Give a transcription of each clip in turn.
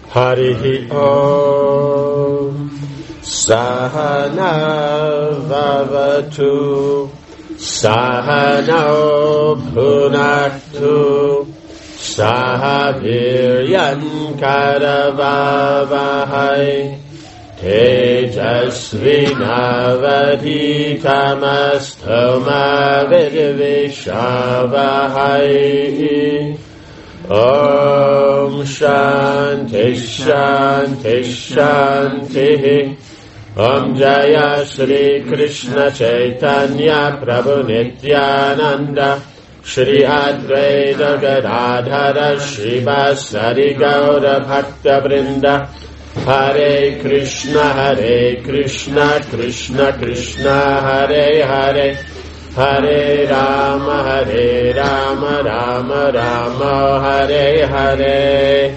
Harihi Om Sahana Vavatu Sahano Bhunaktu Sahaviryan Karavavahai Tejasvinavadhitamasto Vidvishavahai Om Shanti Shanti Shanti Om Jaya Shri Krishna Chaitanya Prabhu Nityananda Shri Advaita Gadadhara Shri Vasari Gaura Bhakta Vrinda Hare Krishna Krishna Krishna Hare Hare Hare Rama Rama Rama Hare Hare.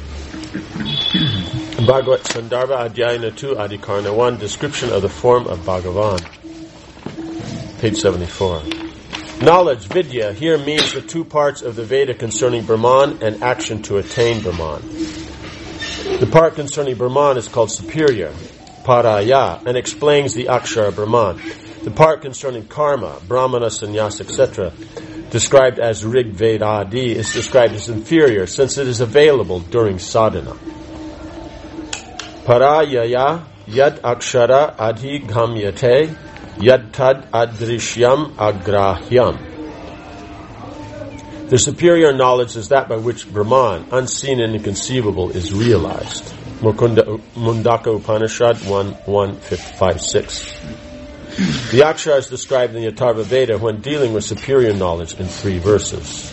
Bhagavat Sandarbha Adhyayana 2 Adhikarana 1 Description of the form of Bhagavan. Page 74. Knowledge, vidya, here means the two parts of the Veda concerning Brahman and action to attain Brahman. The part concerning Brahman is called superior, paraya, and explains the Akshara Brahman. The part concerning karma, brahmana, sannyas, etc., described as Rig Vedadi, is described as inferior since it is available during sadhana. Parayaya yad akshara adhigamyate yad tad adrishyam agrahyam. The superior knowledge is that by which Brahman, unseen and inconceivable, is realized. Mundaka Upanishad 1:1-5-6. The Akshara is described in the Atharva Veda when dealing with superior knowledge in 3 verses.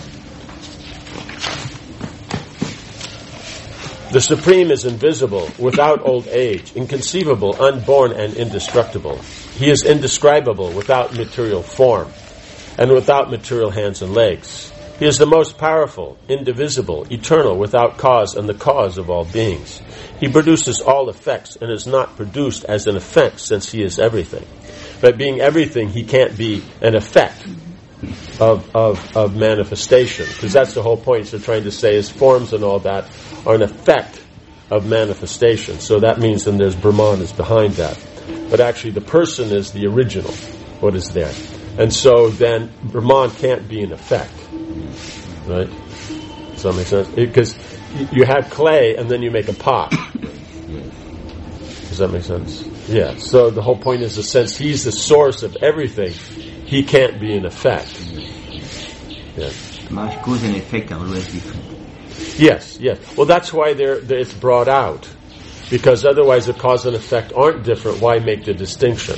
The Supreme is invisible, without old age, inconceivable, unborn, and indestructible. He is indescribable, without material form, and without material hands and legs. He is the most powerful, indivisible, eternal, without cause, and the cause of all beings. He produces all effects, and is not produced as an effect, since he is everything. By being everything, he can't be an effect of manifestation, because that's the whole point. So trying to say his forms and all that are an effect of manifestation. So that means then there's Brahman is behind that. But actually the person is the original, what is there. And so then Brahman can't be an effect. Right? Does that make sense? Because you have clay and then you make a pot. Does that make sense? Yeah. So the whole point is that since he's the source of everything, he can't be an effect. Yeah. Cause and effect are always different. Yes. Well, that's why it's brought out. Because otherwise the cause and effect aren't different. Why make the distinction?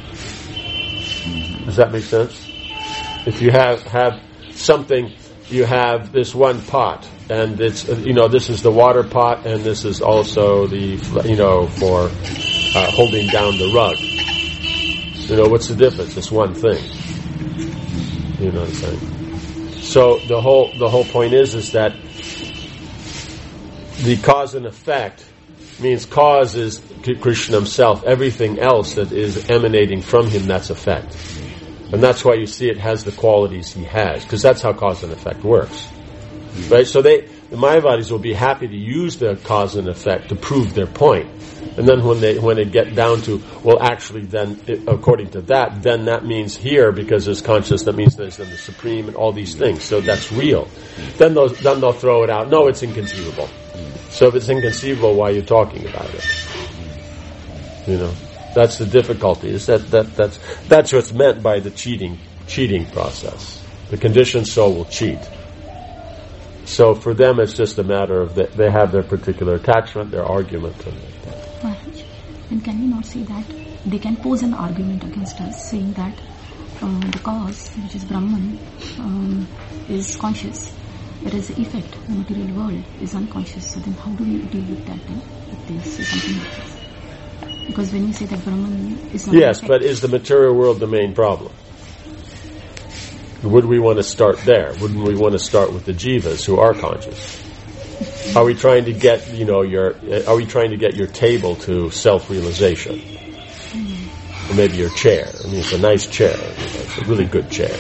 Does that make sense? If you have something, you have this one pot, and it's, this is the water pot, and this is also the, for holding down the rug. What's the difference? It's one thing. You know what I'm saying? So the whole point is that the cause and effect means cause is Krishna himself. Everything else that is emanating from him, that's effect. And that's why you see it has the qualities he has, because that's how cause and effect works. Right? So the Mayavadis will be happy to use the cause and effect to prove their point. And then when they get down to, well, actually then, according to that, then that means here, because there's consciousness, that means there's then the Supreme and all these things. So that's real. Then they'll throw it out. No, it's inconceivable. So if it's inconceivable, why are you talking about it? That's the difficulty. Is that's what's meant by the cheating process. The conditioned soul will cheat. So for them, it's just a matter of they have their particular attachment, their argument. Maharaj, then can we not say that they can pose an argument against us, saying that the cause, which is Brahman, is conscious, whereas the effect, the material world, is unconscious. So then how do we deal with that then, if they say something like this? Because when you say that Brahman is not... Yes, but is the material world the main problem? Would we want to start there? Wouldn't we want to start with the jivas who are conscious? Are we trying to get, are we trying to get your table to self-realization? Or maybe your chair. I mean, it's a nice chair. It's a really good chair.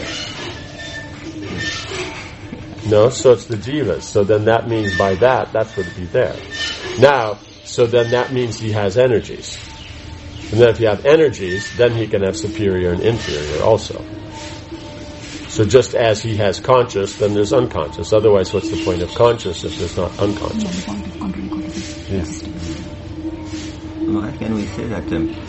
No, so it's the jivas. So then that means by that would be there. Now, so then that means he has energies. And then if you have energies, then he can have superior and inferior also. So just as he has conscious, then there's unconscious. Otherwise, what's the point of conscious if there's not unconscious? Yes. Can we say that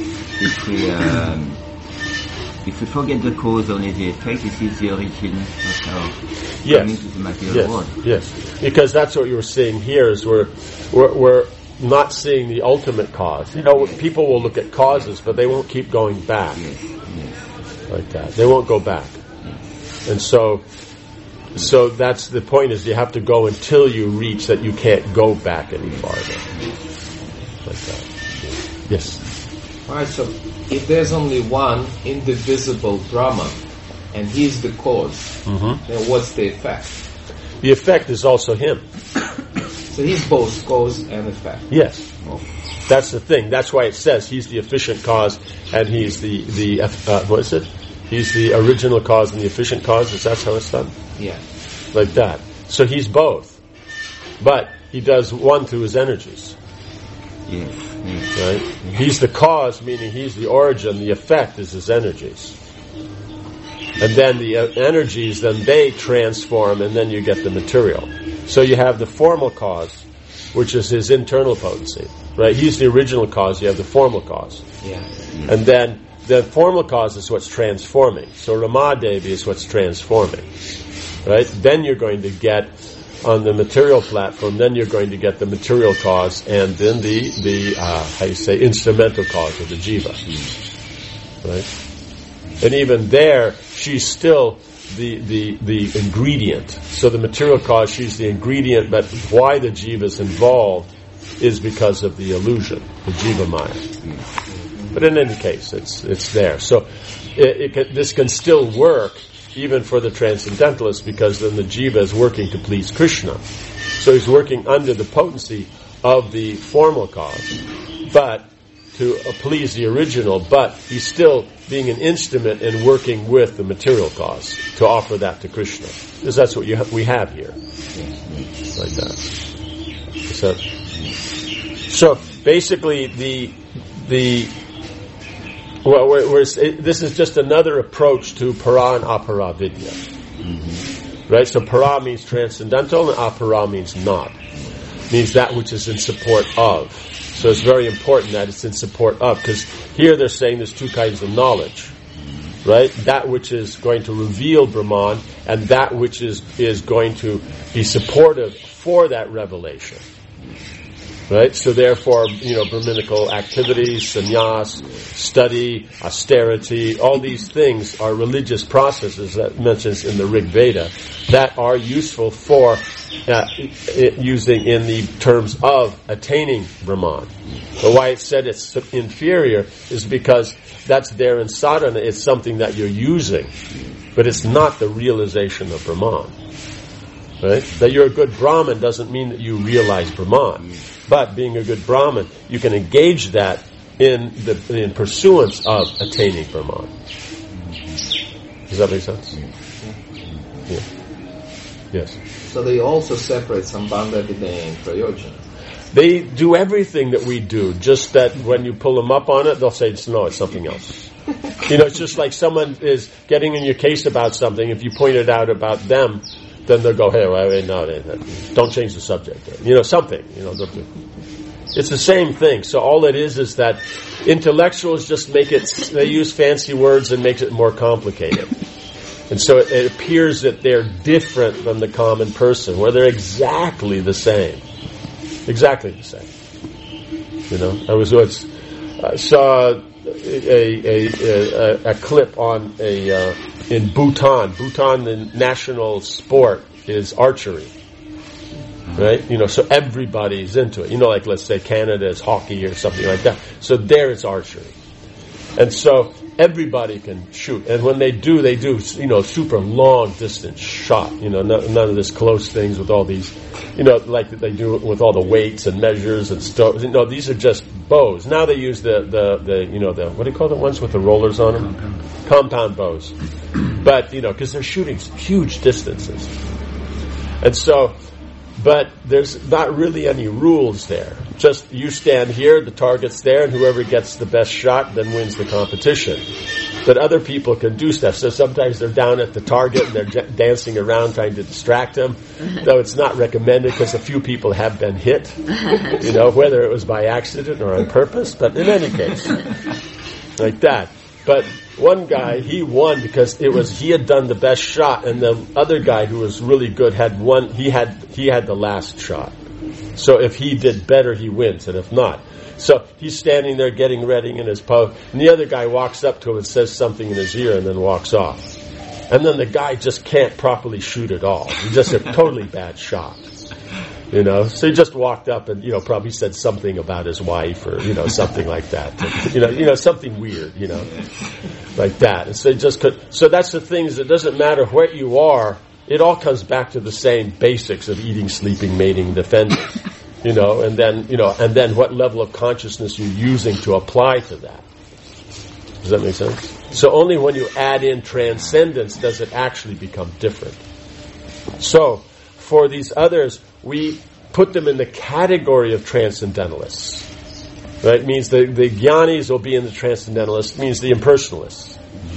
if we forget the cause, only the effect, this is the origin of our coming to the material world? Yes, because that's what you were seeing here is we're not seeing the ultimate cause. You know, people will look at causes, but they won't keep going back like that. They won't go back. And so that's the point, is you have to go until you reach that you can't go back any farther. Like that. Yes. Alright, so if there's only one indivisible Brahman, and he's the cause, then what's the effect? The effect is also him. So he's both cause and effect. Yes. That's the thing. That's why it says he's the efficient cause and he's the what is it? He's the original cause and the efficient cause. Is that how it's done? Yeah. Like that. So he's both. But he does one through his energies. Yes. Right? He's the cause, meaning he's the origin. The effect is his energies. And then the energies, then they transform, and then you get the material. So you have the formal cause, which is his internal potency. Right? He's the original cause. You have the formal cause. Yeah. And then the formal cause is what's transforming. So Ramadevi is what's transforming. Right? Then you're going to get, on the material platform, then you're going to get the material cause and then the instrumental cause of the jiva. Right? And even there, she's still the ingredient. So the material cause, she's the ingredient, but why the jiva is involved is because of the illusion, the jiva maya. But in any case, it's there. So this can still work even for the transcendentalist, because then the jiva is working to please Krishna. So he's working under the potency of the formal cause, but to please the original, but he's still being an instrument and working with the material cause to offer that to Krishna. Because that's what we have here. Like that. So basically this is just another approach to para and apara vidya. Right? So para means transcendental and apara means not. Means that which is in support of. So it's very important that it's in support of, because here they're saying there's two kinds of knowledge. Right? That which is going to reveal Brahman and that which is going to be supportive for that revelation. Right? So therefore, Brahminical activities, sannyas, study, austerity, all these things are religious processes that mentions in the Rig Veda that are useful for using in the terms of attaining Brahman. But why it said it's inferior is because that's there in sadhana. It's something that you're using, but it's not the realization of Brahman. Right? That you're a good Brahmin doesn't mean that you realize Brahman. But being a good Brahmin, you can engage that in pursuance of attaining Brahman. Does that make sense? Yeah. Yes. So they also separate Sambandha, Videha, and Prayojana. They do everything that we do, just that when you pull them up on it, they'll say, no, it's something else. It's just like someone is getting in your case about something. If you point it out about them, then they'll go, hey, no, don't change the subject. Something. It's the same thing. So all it is that intellectuals just they use fancy words and makes it more complicated. And so it appears that they're different from the common person, where they're exactly the same. Exactly the same. I saw a clip on in Bhutan. Bhutan, the national sport is archery. Right? So everybody's into it. Like let's say Canada is hockey or something like that. So there it's archery. And so everybody can shoot. And when they do, super long distance shot. None of this close things with all these, like they do with all the weights and measures and stuff. These are just bows. Now they use the what do you call the ones with the rollers on them? Compound bows. But, because they're shooting huge distances. And so But there's not really any rules there. Just you stand here, the target's there, and whoever gets the best shot then wins the competition. But other people can do stuff. So sometimes they're down at the target and they're dancing around trying to distract them. Though it's not recommended because a few people have been hit, whether it was by accident or on purpose. But in any case, like that. But one guy, he won because he had done the best shot, and the other guy who was really good had won. He had the last shot. So if he did better, he wins, and if not. So he's standing there getting ready in his pose, and the other guy walks up to him and says something in his ear and then walks off. And then the guy just can't properly shoot at all. He's just a totally bad shot. So he just walked up and, probably said something about his wife or, something like that. Something weird, like that. And so that's the thing, is it doesn't matter where you are, it all comes back to the same basics of eating, sleeping, mating, defending, and then what level of consciousness you're using to apply to that. Does that make sense? So only when you add in transcendence does it actually become different. So, for these others, we put them in the category of transcendentalists. Right? It means the jnanis will be in the transcendentalists. It means the impersonalists.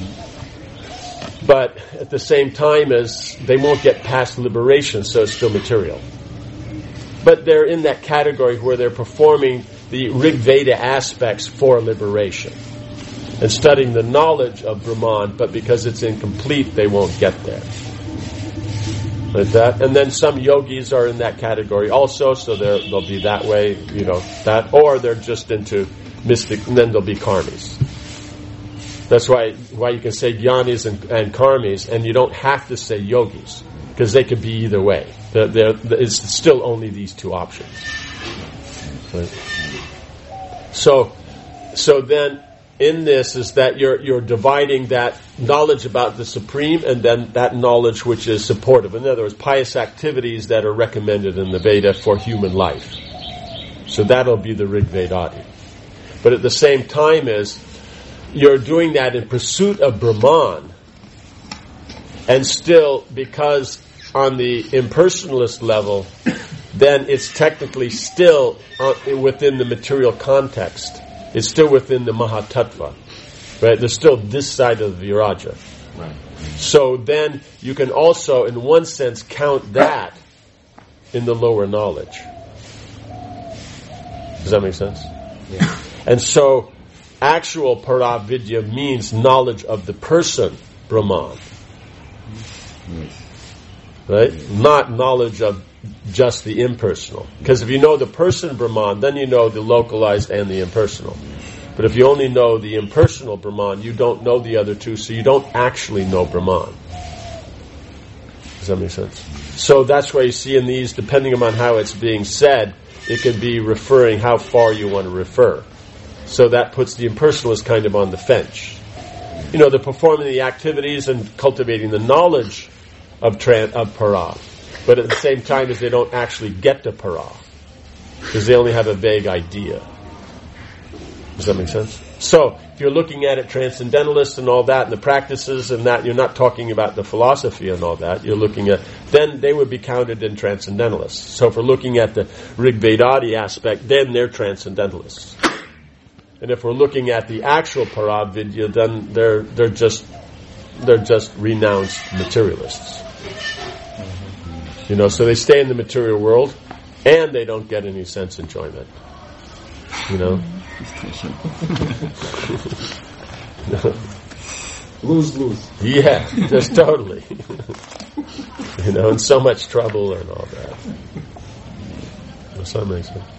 But at the same time as they won't get past liberation, so it's still material. But they're in that category where they're performing the Rig Veda aspects for liberation and studying the knowledge of Brahman, but because it's incomplete, they won't get there. Like that. And then some yogis are in that category also, so they'll be that way, that, or they're just into mystic, and then they'll be karmis. That's why you can say jnanis and karmis, and you don't have to say yogis, because they could be either way. It's still only these two options. Right? So then, in this is that you're dividing that knowledge about the Supreme and then that knowledge which is supportive. In other words, pious activities that are recommended in the Veda for human life. So that'll be the Rig Vedadi. But at the same time you're doing that in pursuit of Brahman, and still, because on the impersonalist level, then it's technically still within the material context. It's still within the Mahatattva, right? There's still this side of the Viraja. Right. So then you can also, in one sense, count that in the lower knowledge. Does that make sense? Yeah. And so, actual Paravidya means knowledge of the person, Brahman. Right? Not knowledge of just the impersonal. Because if you know the person Brahman, then you know the localized and the impersonal. But if you only know the impersonal Brahman, you don't know the other two, so you don't actually know Brahman. Does that make sense? So that's why you see in these, depending upon how it's being said, it could be referring how far you want to refer. So that puts the impersonalist kind of on the fence. They're performing the activities and cultivating the knowledge of para. But at the same time as they don't actually get to para, because they only have a vague idea. Does that make sense? So, if you're looking at it, transcendentalists and all that, and the practices and that, you're not talking about the philosophy and all that, you're looking at, then they would be counted in transcendentalists. So if we're looking at the Rig Vedadi aspect, then they're transcendentalists. And if we're looking at the actual Paravidya, then they're just renounced materialists. So they stay in the material world, and they don't get any sense enjoyment. Lose. Yeah, just totally. And so much trouble and all that. Does that make sense?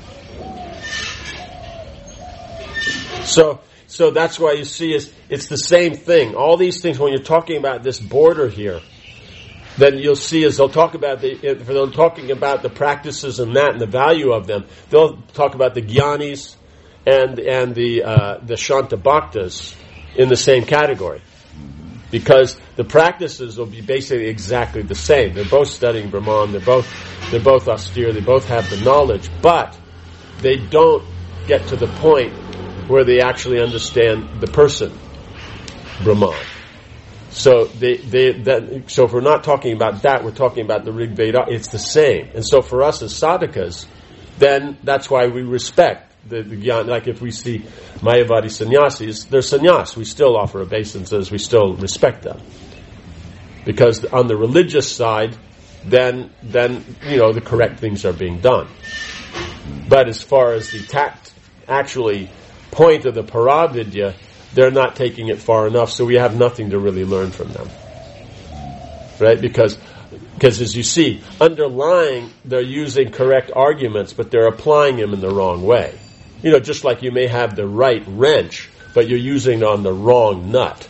So that's why you see it's the same thing. All these things, when you're talking about this border here, then you'll see as they'll talk about if they're talking about the practices and that and the value of them, they'll talk about the jnanis and the Shanta Bhaktas in the same category. Because the practices will be basically exactly the same. They're both studying Brahman, they're both austere, they both have the knowledge, but they don't get to the point where they actually understand the person, Brahman. So so if we're not talking about that, we're talking about the Rig Veda. It's the same. And so for us as sadhakas, then that's why we respect the Gyan. Like if we see Mayavadi sannyasis, they're sannyas. We still offer obeisances. We still respect them. Because on the religious side, then the correct things are being done. But as far as the actually point of the Paravidya, they're not taking it far enough, so we have nothing to really learn from them. Right? Because as you see, underlying, they're using correct arguments, but they're applying them in the wrong way. Just like you may have the right wrench, but you're using it on the wrong nut.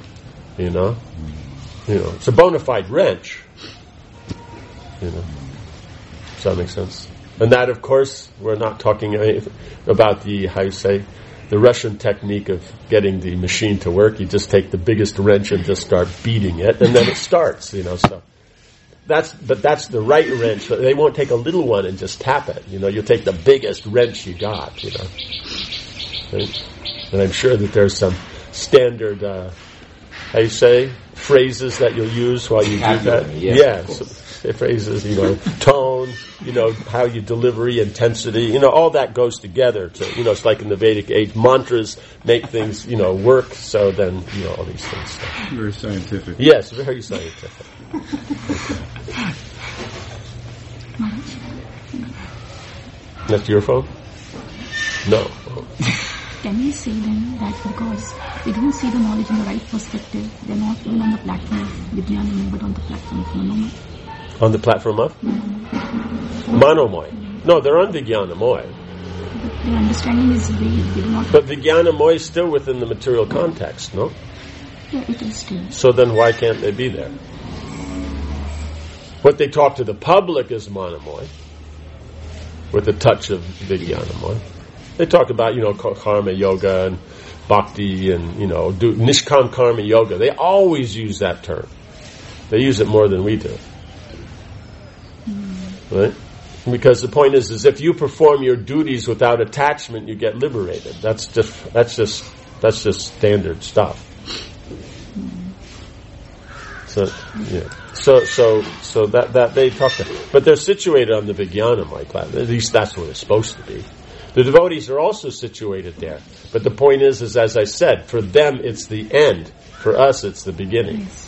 It's a bona fide wrench. Does that make sense? And that, of course, we're not talking about the Russian technique of getting the machine to work. You just take the biggest wrench and just start beating it, and then it starts. So that's the right wrench. They won't take a little one and just tap it. You'll take the biggest wrench you got. Right? And I'm sure that there's some standard, phrases that you'll use while you do that. Yes. Phrases, tone, how you delivery, intensity, all that goes together to, it's like in the Vedic age, mantras make things, work, so then, all these things. Very scientific. Yes, very scientific. That's your phone? No. Can we say then that because they don't see the knowledge in the right perspective, they're not even on the platform of Vijnanamaya, but on the platform of Manomaya? On the platform of? Manomoy. No, they're on Vijnanamoy. But their understanding is vague. They do not. But Vijnanamoy is still within the material context, no? Yeah, it is still. So then why can't they be there? What they talk to the public is Manomoy, with a touch of Vijnanamoy. They talk about, karma yoga and bhakti and, do nishkam karma yoga. They always use that term. They use it more than we do. Right? Because the point is if you perform your duties without attachment, you get liberated. That's just standard stuff. So that they talk to, but they're situated on the Vijnanamaya platform. At least that's where they're supposed to be. The devotees are also situated there. But the point is as I said, for them it's the end. For us it's the beginning. Yes.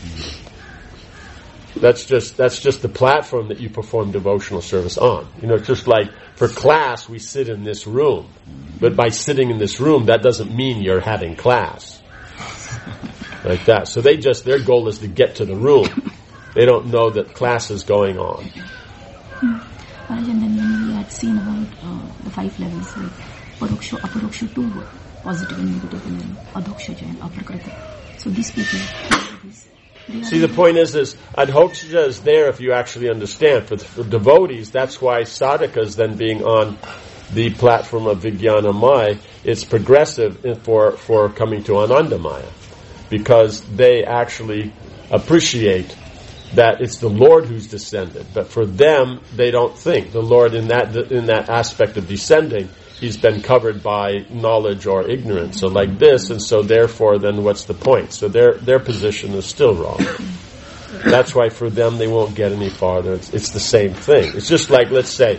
That's just the platform that you perform devotional service on. Just like for class we sit in this room. But by sitting in this room, that doesn't mean you're having class. Like that. So their goal is to get to the room. They don't know that class is going on. And then when we had seen about the 5 levels, like Paroksha, Aparoksha, 2 were positive and negative, and then Adhokshaja and Aprakrita. So these people, see, the point is Adhokshaja is there if you actually understand. For devotees, that's why sadhakas then being on the platform of Vijnanamaya, it's progressive for coming to Anandamaya. Because they actually appreciate that it's the Lord who's descended. But for them, they don't think the Lord in that aspect of descending, he's been covered by knowledge or ignorance. So like this, and so therefore then what's the point? So their position is still wrong. That's why for them they won't get any farther. It's the same thing. It's just like, let's say,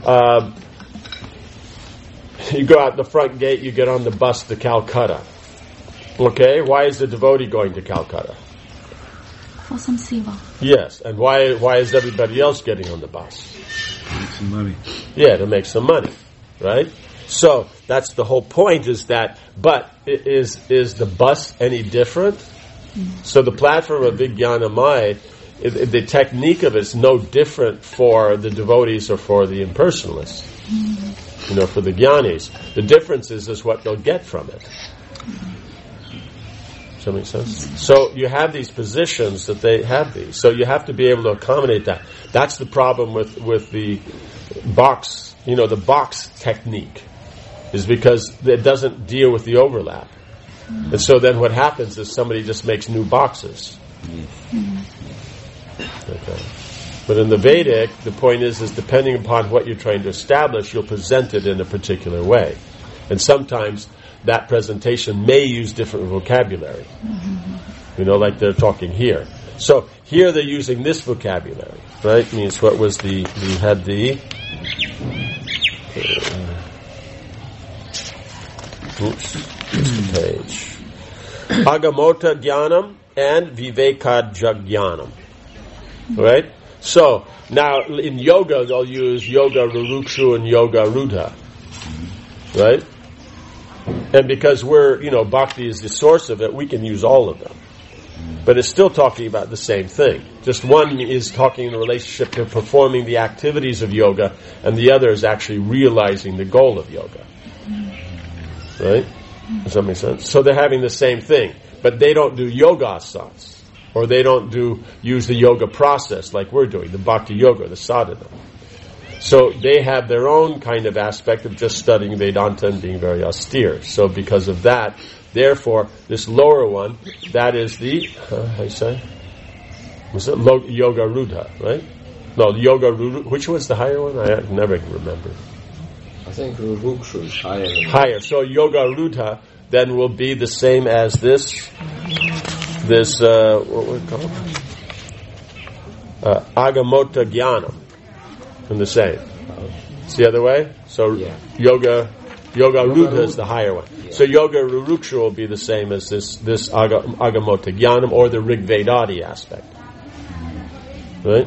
you go out the front gate, you get on the bus to Calcutta. Okay, why is the devotee going to Calcutta? For some seva. Yes, and why is everybody else getting on the bus? Make some money. Yeah, to make some money, right? So that's the whole point. But is the bus any different? Mm-hmm. So the platform of Vijnanamaya, the technique of it is no different for the devotees or for the impersonalists. Mm-hmm. For the jnanis. The difference is what they'll get from it. Does that make sense? So you have these positions that they have these. So you have to be able to accommodate that. That's the problem with the box, the box technique, is because it doesn't deal with the overlap. And so then what happens is somebody just makes new boxes. Okay. But in the Vedic, the point is depending upon what you're trying to establish, you'll present it in a particular way. And sometimes that presentation may use different vocabulary. like they're talking here. So here they're using this vocabulary, right? Means what was we had the page. Agamota Jnanam and Vivekajnanam. Right? So, now in yoga they'll use Yoga Rurukshu and Yoga Rudha. Right? And because Bhakti is the source of it, we can use all of them. But it's still talking about the same thing. Just one is talking in relationship to performing the activities of yoga, and the other is actually realizing the goal of yoga. Right? Does that make sense? So they're having the same thing, but they don't do yoga asanas, or they don't use the yoga process like we're doing, the bhakti yoga, the sadhana. So they have their own kind of aspect of just studying Vedanta and being very austere. So because of that, therefore, this lower one, that is the, how do you say? Was it Yoga Rudha, right? No, Yoga Rudha. Which was the higher one? I never remember. I think Rurukshu is higher than that. Higher. So Yoga Rudha then will be the same as this, what would it call? Agamota Jnanam. And the same. It's the other way? So Yoga Rudha is the higher one. Yeah. So Yoga Ruruksha will be the same as this Agamota Jnanam, or the Rig Vedadi aspect. Right?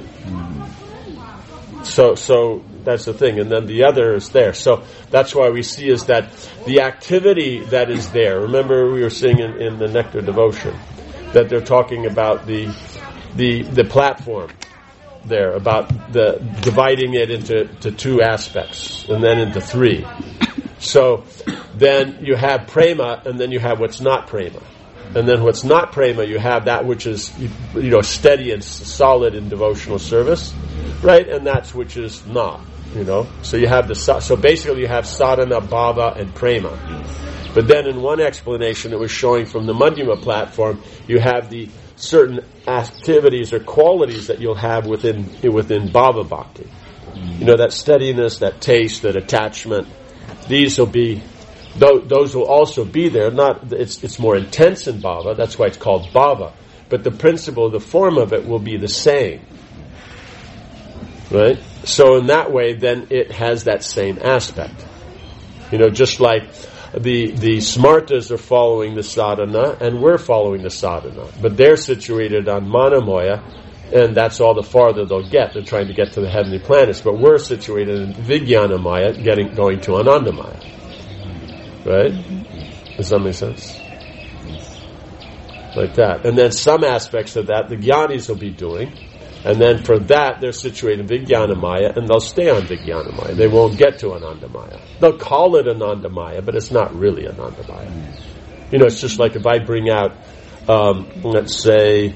So that's the thing. And then the other is there. So that's why we see is that the activity that is there, remember we were seeing in the Nectar Devotion, that they're talking about the platform there, about the dividing it into two aspects, and then into three. So then you have prema, and then you have what's not prema. And then what's not prema, you have that which is, steady and solid in devotional service, right? And that's which is not, So you have so basically you have sadhana, bhava, and prema. But then in one explanation it was showing from the Madhyama platform, you have the certain activities or qualities that you'll have within bhava bhakti. That steadiness, that taste, that attachment. These will be, those will also be there. It's more intense in bhava. That's why it's called bhava. But the principle, the form of it will be the same. Right? So in that way, then it has that same aspect. Just like the smartas are following the sadhana, and we're following the sadhana. But they're situated on Manamoya, and that's all the farther they'll get. They're trying to get to the heavenly planets. But we're situated in Vijnanamaya, going to Anandamaya. Right? Does that make sense? Like that. And then some aspects of that, the Jnanis will be doing. And then for that, they're situated in Vijnanamaya, and they'll stay on Vijnanamaya. They won't get to Anandamaya. They'll call it Anandamaya, but it's not really Anandamaya. It's just like if I bring out, let's say,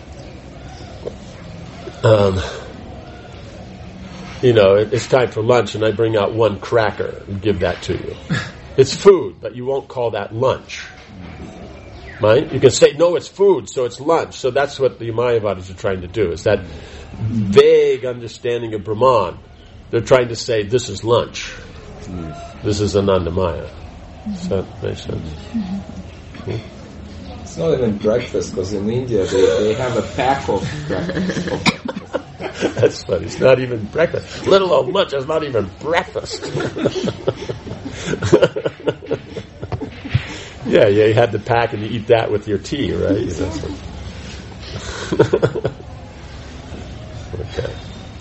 it's time for lunch, and I bring out one cracker and give that to you. It's food, but you won't call that lunch. Right? You can say, no, it's food, so it's lunch. So that's what the Mayavadis are trying to do, is that vague understanding of Brahman. They're trying to say, this is lunch. This is Anandamaya. Does that make sense? It's not even breakfast, because in India they have a pack of breakfast. That's funny. It's not even breakfast. Let alone lunch. It's not even breakfast. Yeah, you had the pack and you eat that with your tea, right? Okay.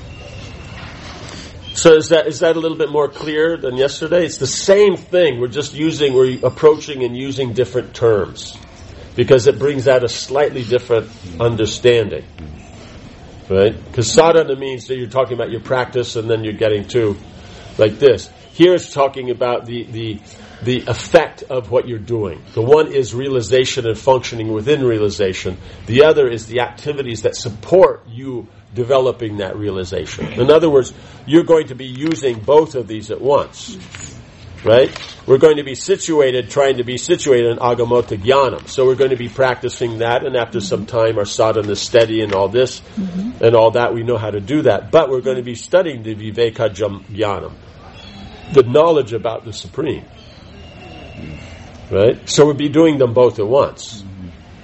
So is that a little bit more clear than yesterday? It's the same thing. We're approaching and using different terms because it brings out a slightly different understanding, right? Because sadhana means that you're talking about your practice and then you're getting to like this. Here it's talking about the effect of what you're doing. The one is realization and functioning within realization. The other is the activities that support you developing that realization. In other words, you're going to be using both of these at once. Right? We're going to be trying to be situated in Agamota Jnanam. So we're going to be practicing that, and after some time our sadhana is steady and all this, and all that, we know how to do that. But we're going to be studying the Viveka Jnanam, the knowledge about the Supreme. Right? So we'll be doing them both at once.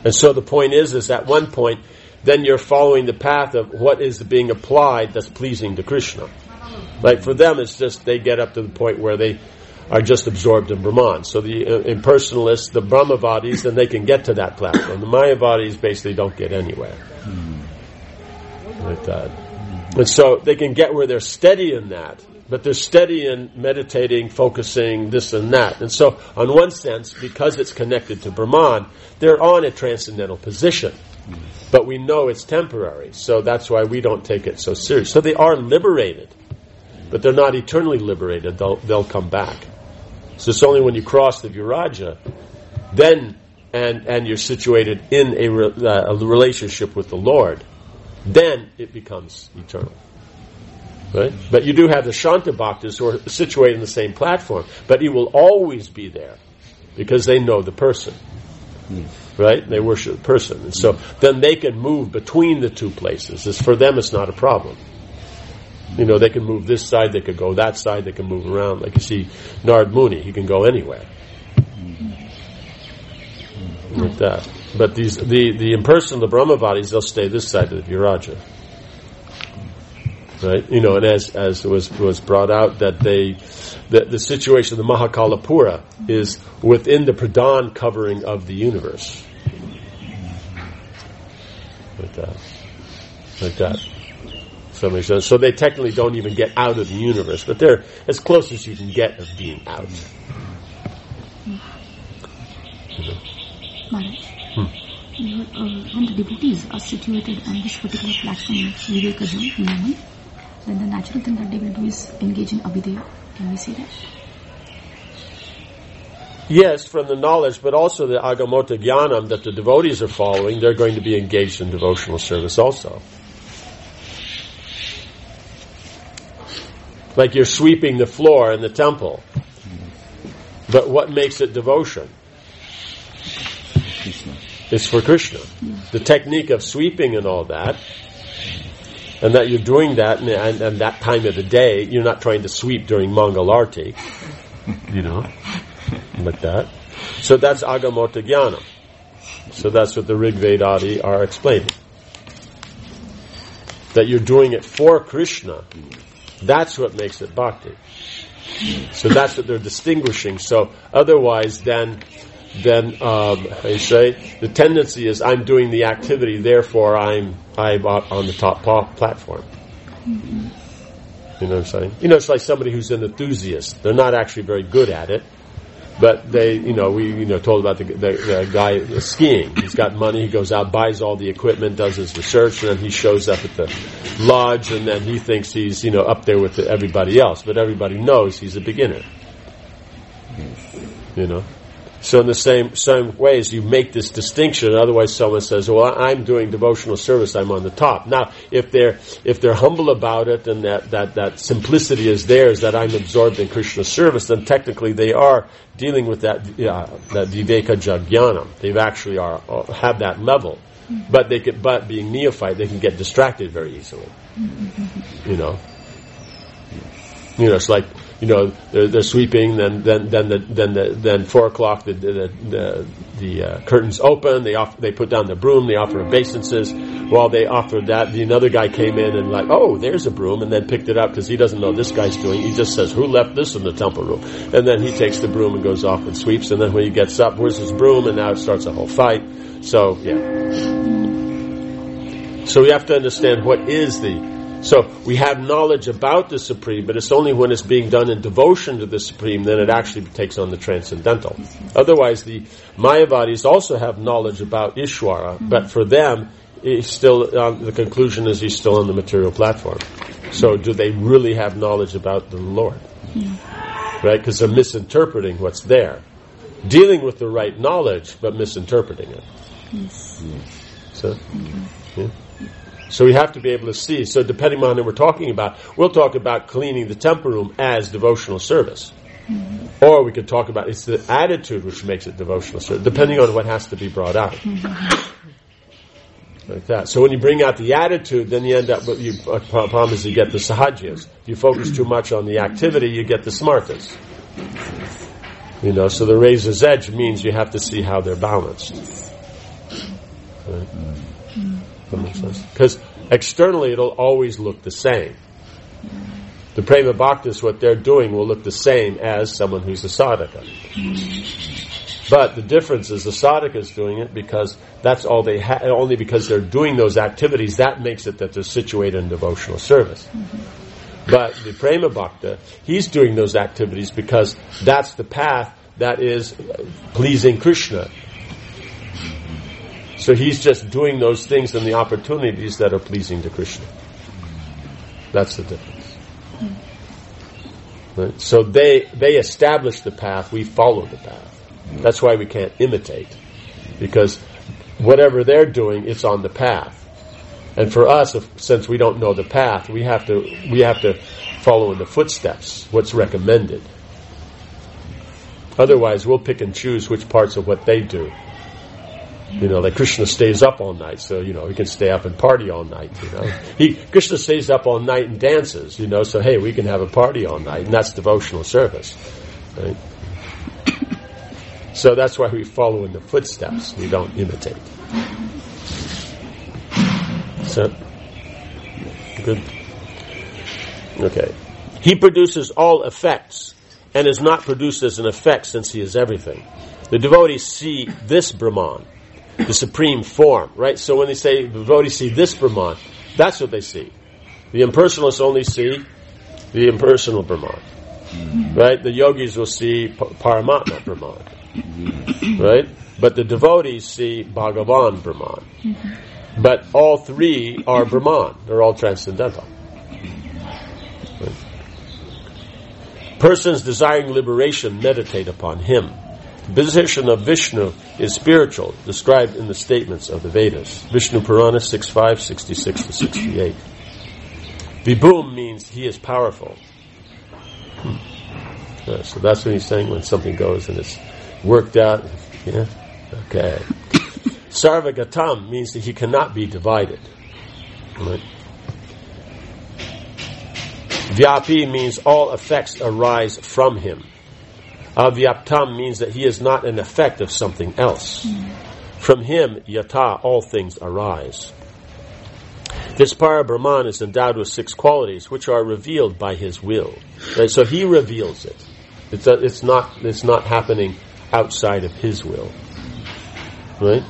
And so the point is at one point, then you're following the path of what is being applied that's pleasing to Krishna. Like for them, it's just they get up to the point where they are just absorbed in Brahman. So the impersonalists, the Brahmavadis, then they can get to that platform. The Mayavadis basically don't get anywhere. Like that. And so they can get where they're steady in that, but they're steady in meditating, focusing, this and that. And so, on one sense, because it's connected to Brahman, they're on a transcendental position. But we know it's temporary, so that's why we don't take it so serious. So they are liberated, but they're not eternally liberated. They'll come back. So it's only when you cross the Viraja, then, and you're situated in a relationship with the Lord, then it becomes eternal. Right? But you do have the Shanta Bhaktas who are situated in the same platform, but he will always be there because they know the person. Right? They worship the person. And so then they can move between the two places. For them, it's not a problem. You know, they can move this side, they could go that side, they can move around. Like you see Narad Muni, he can go anywhere. Like that. But the impersonal, the Brahmavadis, they'll stay this side of the Viraja. Right? You know, and as was brought out, that the situation of the Mahakalapura is within the Pradhan covering of the universe. Like that. Like that. So they technically don't even get out of the universe, but they're as close as you can get of being out. Maharaj, when the devotees are situated on this particular platform of Vivekajam, Nyaman, then the natural thing that they will do is engage in Abhideya. Can we say that? Yes, from the knowledge, but also the Agamota Jnanam that the devotees are following, they're going to be engaged in devotional service also. Like you're sweeping the floor in the temple. But what makes it devotion? It's for Krishna. The technique of sweeping and all that, and that you're doing that and that time of the day, you're not trying to sweep during Mangalarti, you know, like that. So that's Agamota Jnana. So that's what the Rig Vedadi are explaining. That you're doing it for Krishna. That's what makes it bhakti. So that's what they're distinguishing. So otherwise, then I say the tendency is I'm doing the activity, therefore I'm on the top platform. Mm-hmm. You know what I'm saying? You know, it's like somebody who's an enthusiast. They're not actually very good at it, but they, we told about the guy skiing. He's got money. He goes out, buys all the equipment, does his research, and then he shows up at the lodge, and then he thinks he's up there with everybody else, but everybody knows he's a beginner. You know. So in the same ways, you make this distinction. Otherwise, someone says, "Well, I'm doing devotional service. I'm on the top." Now, if they're humble about it, and that simplicity is theirs, that I'm absorbed in Krishna's service, then technically they are dealing with that viveka jnanam. They've actually have that level, but being neophyte, they can get distracted very easily. It's like. They're sweeping. Then 4:00 the curtains open. They put down the broom. They offer obeisances. While they offered that, another guy came in and there's a broom, and then picked it up because he doesn't know this guy's doing. He just says, "Who left this in the temple room?" And then he takes the broom and goes off and sweeps. And then when he gets up, where's his broom? And now it starts a whole fight. So So we have to understand what is the. So we have knowledge about the Supreme, but it's only when it's being done in devotion to the Supreme then it actually takes on the transcendental. Otherwise, the Mayavadis also have knowledge about Ishwara, but for them, he's still the conclusion is he's still on the material platform. So do they really have knowledge about the Lord? Right? Because they're misinterpreting what's there. Dealing with the right knowledge, but misinterpreting it. So, yeah. So we have to be able to see. So depending on what we're talking about, we'll talk about cleaning the temple room as devotional service. Or we could talk about it's the attitude which makes it devotional service, depending on what has to be brought out. Like that. So when you bring out the attitude, then you end up with problem is you get the sahajas. If you focus too much on the activity, you get the smartas. So the razor's edge means you have to see how they're balanced. Right? That makes sense. Because externally it'll always look the same. The Prema Bhaktas, what they're doing will look the same as someone who's a sadhaka. But the difference is the sadhaka is doing it because that's all they have, only because they're doing those activities, that makes it that they're situated in devotional service. But the Prema Bhakta, he's doing those activities because that's the path that is pleasing Krishna. So he's just doing those things and the opportunities that are pleasing to Krishna. That's the difference. Right? So they establish the path, we follow the path. That's why we can't imitate. Because whatever they're doing, it's on the path. And for us, since we don't know the path, we have to follow in the footsteps, what's recommended. Otherwise, we'll pick and choose which parts of what they do. Like Krishna stays up all night, so, he can stay up and party all night, Krishna stays up all night and dances, so hey, we can have a party all night, and that's devotional service, right? So that's why we follow in the footsteps, we don't imitate. So, good. Okay. He produces all effects, and is not produced as an effect since he is everything. The devotees see this Brahman, the supreme form, right? So when they say the devotees see this Brahman, that's what they see. The impersonalists only see the impersonal Brahman, right? The yogis will see Paramatma Brahman, right? But the devotees see Bhagavan Brahman. But all three are Brahman. They're all transcendental. Right? Persons desiring liberation meditate upon him. The position of Vishnu is spiritual, described in the statements of the Vedas. Vishnu Purana 6.5, 66 to 68. Vibhum means he is powerful. So that's what he's saying when something goes and it's worked out. Yeah? Okay. Sarvagatam means that he cannot be divided. Right? Vyapi means all effects arise from him. Avyaptam means that he is not an effect of something else. From him, yata, all things arise. This Parabrahman is endowed with 6 qualities, which are revealed by his will. Right? So he reveals it. It's not happening outside of his will. Right?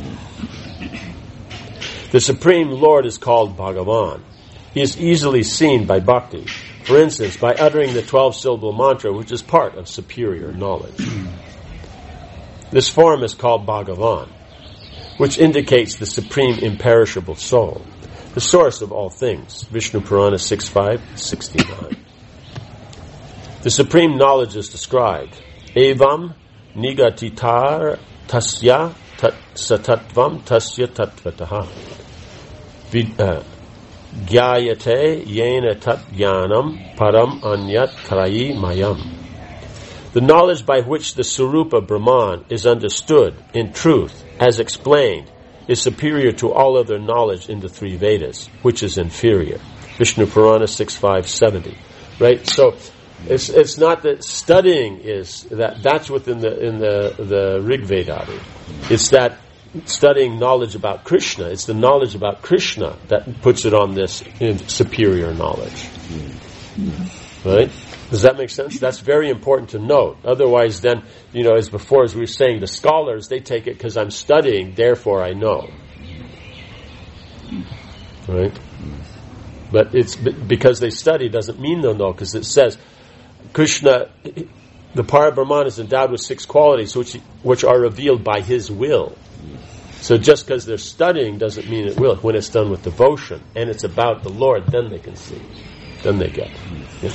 The Supreme Lord is called Bhagavan. He is easily seen by bhakti. For instance, by uttering the 12-syllable mantra, which is part of superior knowledge. This form is called Bhagavan, which indicates the supreme imperishable soul, the source of all things. Vishnu Purana 6.5, 69. The supreme knowledge is described. Evam nigatitar tasya satatvam tasya tatvataha. Gyayate yena tat jnanam param anyat trayi mayam. The knowledge by which the Sarupa Brahman is understood in truth, as explained, is superior to all other knowledge in the 3 Vedas, which is inferior. Vishnu Purana 6.5, 70. Right? So it's not that studying is that's within the Rig Vedadi. It's that studying knowledge about Krishna, it's the knowledge about Krishna that puts it on this superior knowledge. Right? Does that make sense? That's very important to note. Otherwise then, as before, as we were saying, the scholars, they take it because I'm studying, therefore I know. Right? But it's because they study doesn't mean they'll know, because it says Krishna, the Parabrahman is endowed with 6 qualities which are revealed by his will. So just because they're studying doesn't mean it will. When it's done with devotion and it's about the Lord, then they can see. Then they get. Yeah.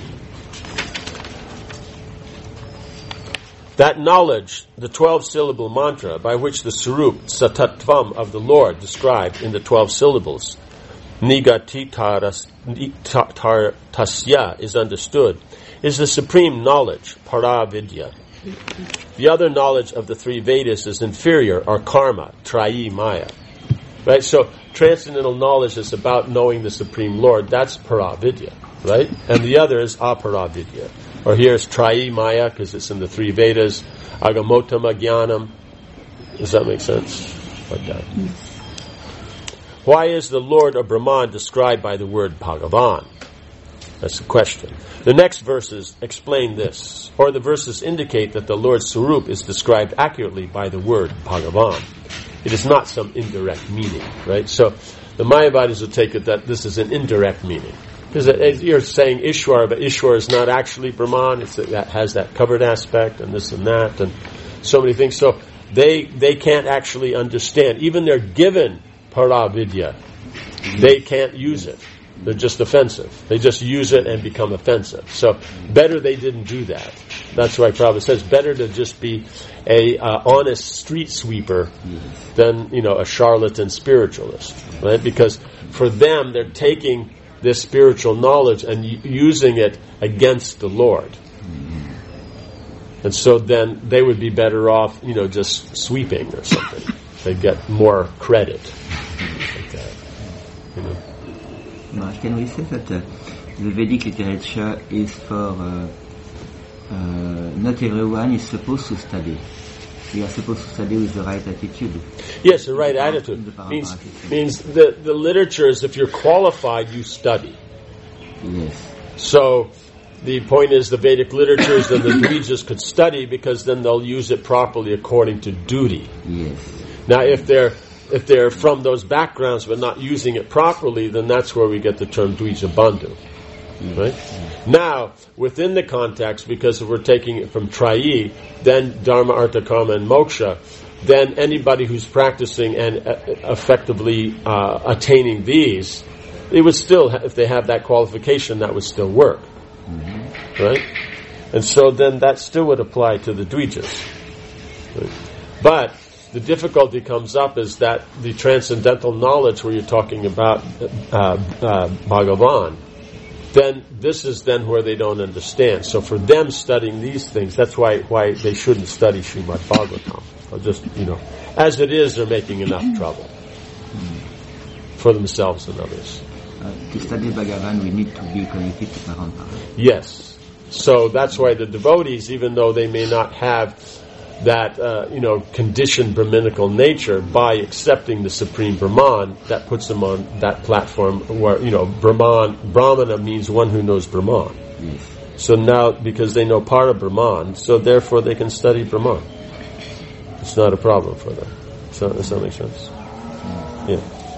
That knowledge, the 12-syllable mantra by which the Sarup Satatvam of the Lord described in the 12 syllables, Nigatitar tasya, is understood, is the supreme knowledge, Paravidya. The other knowledge of the 3 Vedas is inferior, or karma, trayi maya. Right? So, transcendental knowledge is about knowing the Supreme Lord. That's Paravidya. Right? And the other is Aparavidya. Or here's trayi maya, because it's in the 3 Vedas. Agamotama jnanam. Does that make sense? like that. Why is the Lord of Brahman described by the word Bhagavan? That's the question. The next verses explain this, or the verses indicate that the Lord's Swarup is described accurately by the word Bhagavan. It is not some indirect meaning, right? So the Mayavadis will take it that this is an indirect meaning. Because you're saying Ishwar, but Ishwar is not actually Brahman. That has that covered aspect and this and that and so many things. So they can't actually understand. Even they're given Paravidya, they can't use it. They're just offensive. They just use it and become offensive. So better they didn't do that. That's why Prabhupada says better to just be a honest street sweeper than a charlatan spiritualist, right? Because for them they're taking this spiritual knowledge and using it against the Lord. And so then they would be better off, just sweeping or something. They'd get more credit. Like that, Now, can we say that the Vedic literature is for not everyone is supposed to study. We are supposed to study with the right attitude. Yes, the right attitude means the literature is if you're qualified, you study. Yes. So the point is the Vedic literature is that the Dvijas could study because then they'll use it properly according to duty. Yes. Now, if they're from those backgrounds but not using it properly, then that's where we get the term Dvija Bandhu. Right? Now, within the context, because if we're taking it from Trayi, then Dharma, Artha, Kama, and Moksha, then anybody who's practicing and effectively attaining these, they would still, if they have that qualification, that would still work. Right? And so then that still would apply to the Dvijas. Right? But the difficulty comes up is that the transcendental knowledge where you're talking about Bhagavan, then this is then where they don't understand. So for them studying these things, that's why they shouldn't study Srimad Bhagavatam. Or just, as it is, they're making enough trouble for themselves and others. To study Bhagavan, we need to be connected to Parampara. Yes. So that's why the devotees, even though they may not have that, conditioned Brahminical nature, by accepting the Supreme Brahman, that puts them on that platform where, Brahmana means one who knows Brahman. Yes. So now, because they know Para Brahman, so therefore they can study Brahman. It's not a problem for them. Does that make sense? Yeah.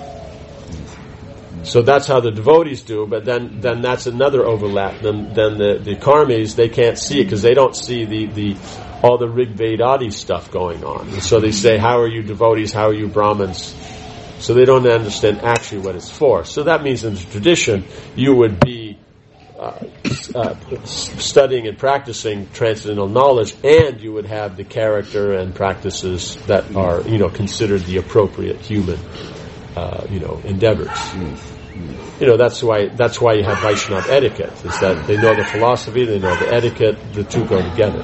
So that's how the devotees do, but then that's another overlap. Then the karmis, they can't see it because they don't see all the Rig Vedadi stuff going on. And so they say, how are you devotees, how are you Brahmins? So they don't understand actually what it's for. So that means in the tradition, you would be studying and practicing transcendental knowledge, and you would have the character and practices that are, considered the appropriate human, endeavors. That's why you have Vaishnava etiquette, is that they know the philosophy, they know the etiquette, the two go together.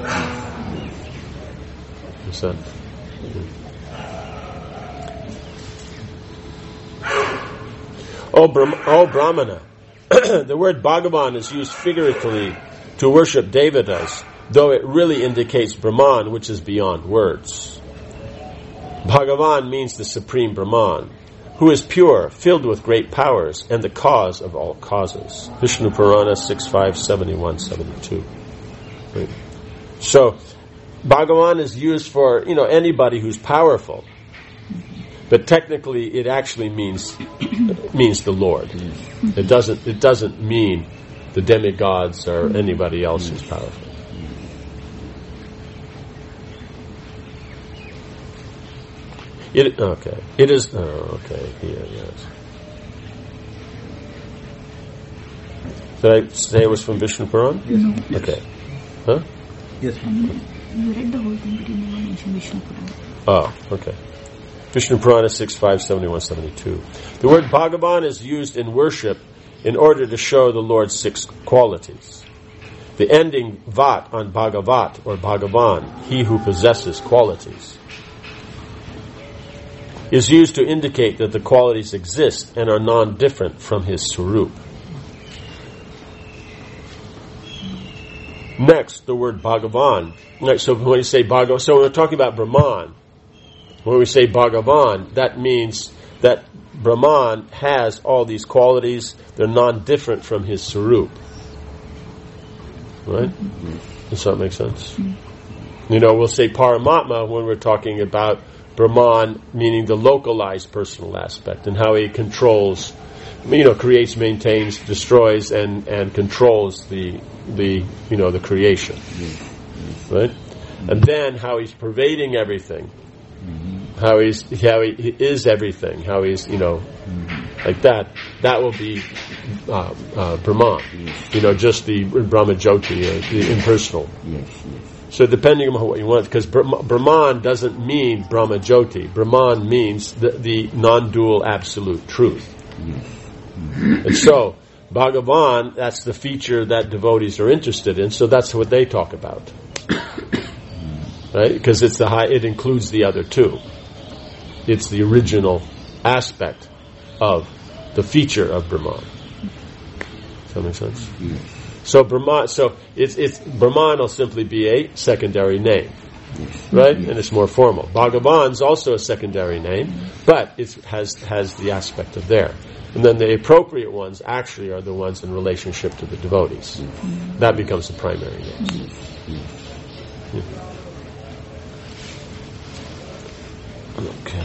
Oh Brahmana, the word Bhagavan is used figuratively to worship Devatas, though it really indicates Brahman, which is beyond words. Bhagavan means the Supreme Brahman, who is pure, filled with great powers, and the cause of all causes. Vishnu Purana 6.5, 71, 72. Right. So, Bhagavan is used for, anybody who's powerful. But technically, it actually means the Lord. It doesn't mean the demigods or anybody else who's powerful. It is. Oh, okay. Here, yes. Did I say it was from Vishnu Purana? No. Okay. Huh? Yes. You read the whole thing, but you never mentioned Vishnu Purana. Oh, okay. Vishnu Purana 6.5, 71, 72. The word Bhagavan is used in worship in order to show the Lord's 6 qualities. The ending Vat on Bhagavat or Bhagavan, he who possesses qualities, is used to indicate that the qualities exist and are non-different from his Swarup. Next, the word Bhagavan. So when you say Bhagavan, so when we're talking about Brahman, When we say Bhagavan, that means that Brahman has all these qualities. They're non-different from his Sarup. Right? Does that make sense? We'll say Paramatma when we're talking about Brahman, meaning the localized personal aspect, and how he controls, creates, maintains, destroys, and controls the creation. Right? And then how he's pervading everything. How he is everything, how he's, like that. That will be Brahman. Just the Brahma Jyoti, the impersonal. Yes. So depending on what you want, because Brahman doesn't mean Brahma Jyoti. Brahman means the non-dual absolute truth. Yes. And so, Bhagavan, that's the feature that devotees are interested in, so that's what they talk about. Right? Because it includes the other two. It's the original aspect of the feature of Brahman. Does that make sense? Yes. So Brahman, it's Brahman will simply be a secondary name, right? And it's more formal. Bhagavan's also a secondary name, but it has the aspect of there. And then the appropriate ones actually are the ones in relationship to the devotees. That becomes the primary name. Yeah. Okay.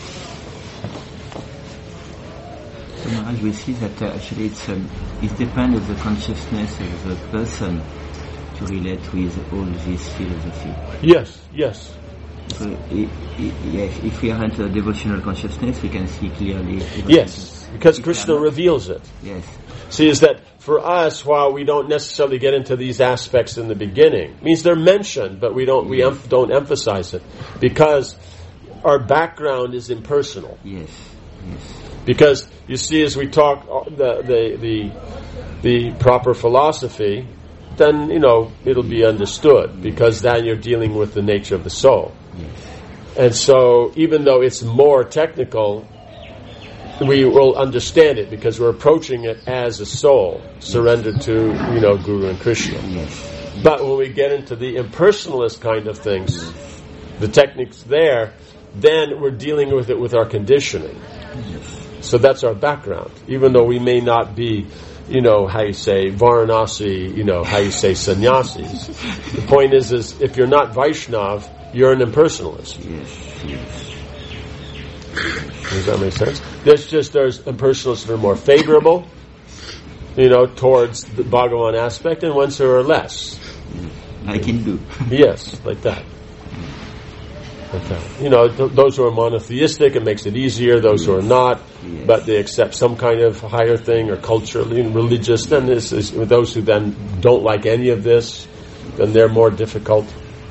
So Maharaj, we see that actually it depends on the consciousness of the person to relate with all this philosophy. Yes. So if we are into devotional consciousness, we can see clearly. Yes, because Krishna reveals it. Yes. See, is that for us, while we don't necessarily get into these aspects in the beginning, means they're mentioned, but we don't emphasize it because our background is impersonal. Yes. Because you see, as we talk the proper philosophy, then it'll be understood because then you're dealing with the nature of the soul. Yes. And so, even though it's more technical, we will understand it because we're approaching it as a soul surrendered to Guru and Krishna. Yes. But when we get into the impersonalist kind of things, the techniques there, then we're dealing with it with our conditioning. So that's our background. Even though we may not be, how you say, Varanasi, how you say sanyasis. The point is if you're not Vaishnav, you're an impersonalist. Yes. Does that make sense? There's impersonalists that are more favorable, towards the Bhagavan aspect, and ones who are less. Like Hindu. Yes, like that. Those who are monotheistic, it makes it easier. Those who are not, but they accept some kind of higher thing or culturally religious, then this is those who then don't like any of this, then they're more difficult.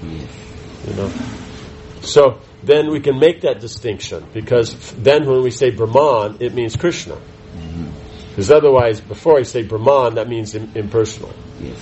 So then we can make that distinction because then when we say Brahman, it means Krishna. Because otherwise, before I say Brahman, that means impersonal. Yes.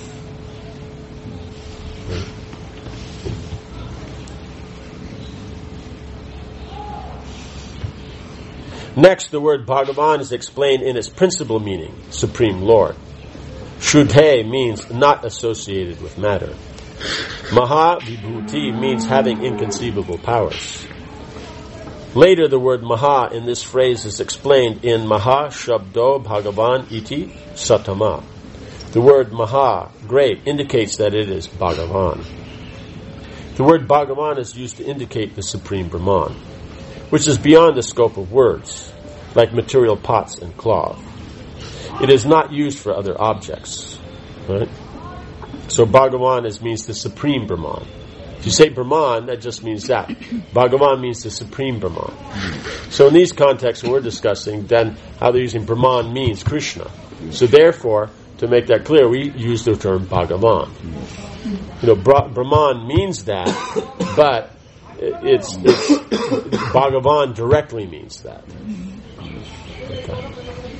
Next, the word Bhagavan is explained in its principal meaning, Supreme Lord. Shuddhe means not associated with matter. Maha Vibhuti means having inconceivable powers. Later, the word Maha in this phrase is explained in Maha Shabdo Bhagavan Iti Satama. The word Maha, great, indicates that it is Bhagavan. The word Bhagavan is used to indicate the Supreme Brahman, which is beyond the scope of words, like material pots and cloth. It is not used for other objects. Right? So Bhagavan means the Supreme Brahman. If you say Brahman, that just means that. Bhagavan means the Supreme Brahman. So in these contexts we're discussing, then how they're using Brahman means Krishna. So therefore, to make that clear, we use the term Bhagavan. Brahman means that, but it's Bhagavan directly means that. Okay.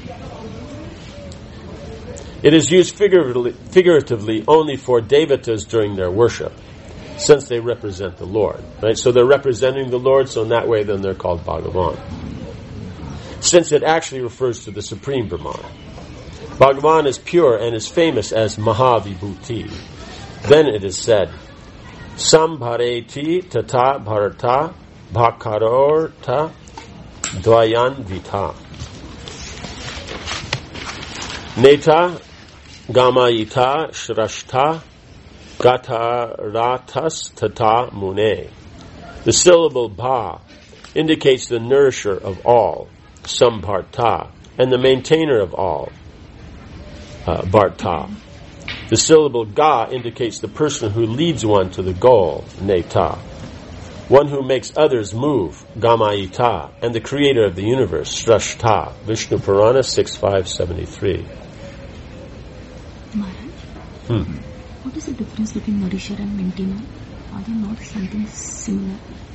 It is used figuratively only for devatas during their worship, since they represent the Lord. Right? So they're representing the Lord, so in that way then they're called Bhagavan. Since it actually refers to the Supreme Brahman. Bhagavan is pure and is famous as Mahavibhuti. Then it is said, Sambhareti tata bharata bhakarorta dvayan vita. Neta gamayita shrashta gataratas tata mune. The syllable bha indicates the nourisher of all, sambharta, and the maintainer of all, bharta. The syllable ga indicates the person who leads one to the goal, neta. One who makes others move, gamayita, and the creator of the universe, shrashta. Vishnu Purana 6.573. Maharaj, what is the difference between nourisher and maintainer? Are they not something similar?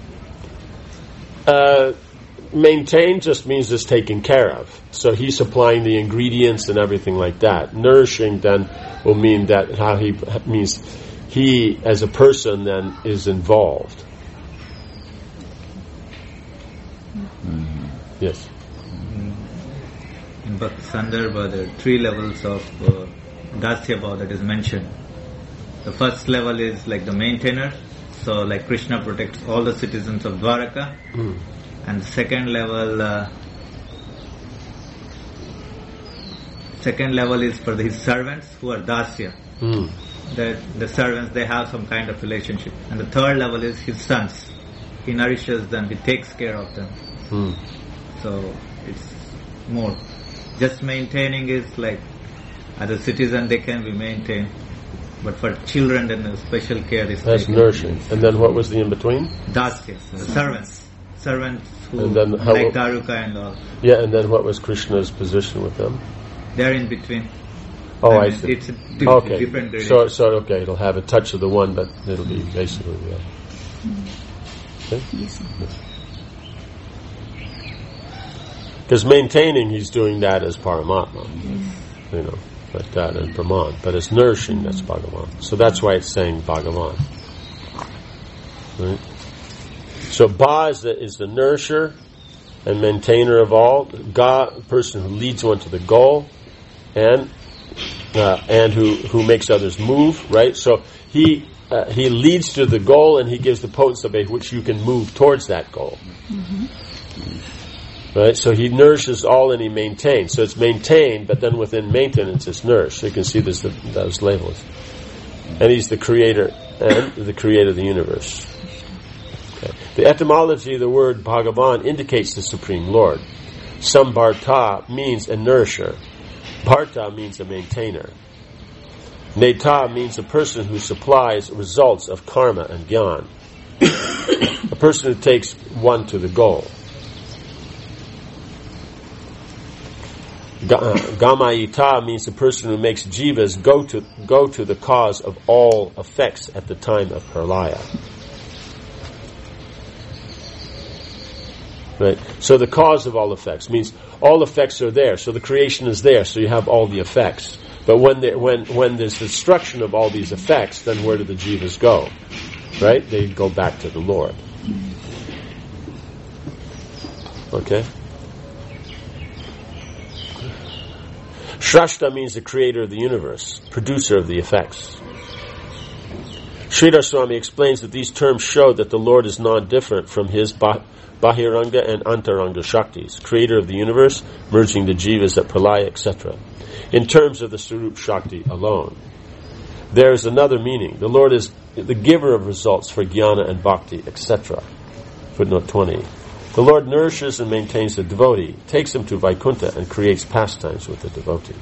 Maintain just means it's taken care of. So he's supplying the ingredients and everything like that. Nourishing then will mean that how he means he as a person then is involved. Yes. In Bhakti Sandarbha, there are 3 levels of Dasya Bhav that is mentioned. The first level is like the maintainer, so like Krishna protects all the citizens of Dwaraka. And the second level is for his servants who are Dasya. The servants, they have some kind of relationship. And the third level is his sons. He nourishes them, he takes care of them. So it's more. Just maintaining is like, as a citizen they can be maintained. But for children then a special care is that's taken. Nourishing. And then what was the in-between? Dasya, the servants who and then like Daruka and all. Yeah, and then what was Krishna's position with them? They're in between. Oh, I see. It's a Okay. different gradation. So okay, it'll have a touch of the one, but it'll be basically the other. Okay? Yes, sir. Because maintaining, he's doing that as Paramatma. You know, like that, and Brahman. But it's nourishing, that's Bhagavan. So that's why it's saying Bhagavan. Right? So Ba is the nourisher and maintainer of all. Ga, the person who leads one to the goal, and who makes others move. Right. So he leads to the goal, and he gives the potency by which you can move towards that goal. Right. So he nourishes all, and he maintains. So it's maintained, but then within maintenance, it's nourished. So you can see those labels. And he's the creator and the creator of the universe. The etymology of the word Bhagavan indicates the Supreme Lord. Sambharta means a nourisher. Bharta means a maintainer. Neta means a person who supplies results of karma and jnana. A person who takes one to the goal. Gamayita means a person who makes jivas go to the cause of all effects at the time of pralaya. Right. So the cause of all effects means all effects are there. So the creation is there. So you have all the effects. But when there's destruction of all these effects, then where do the jivas go? Right? They go back to the Lord. Okay. Shrashta means the creator of the universe, producer of the effects. Sridhar Swami explains that these terms show that the Lord is non-different from his Bahiranga and Antaranga Shaktis, creator of the universe, merging the jivas at pralaya, etc. In terms of the Sarup Shakti alone. There is another meaning. The Lord is the giver of results for jnana and bhakti, etc. Footnote 20. The Lord nourishes and maintains the devotee, takes him to Vaikuntha, and creates pastimes with the devotee.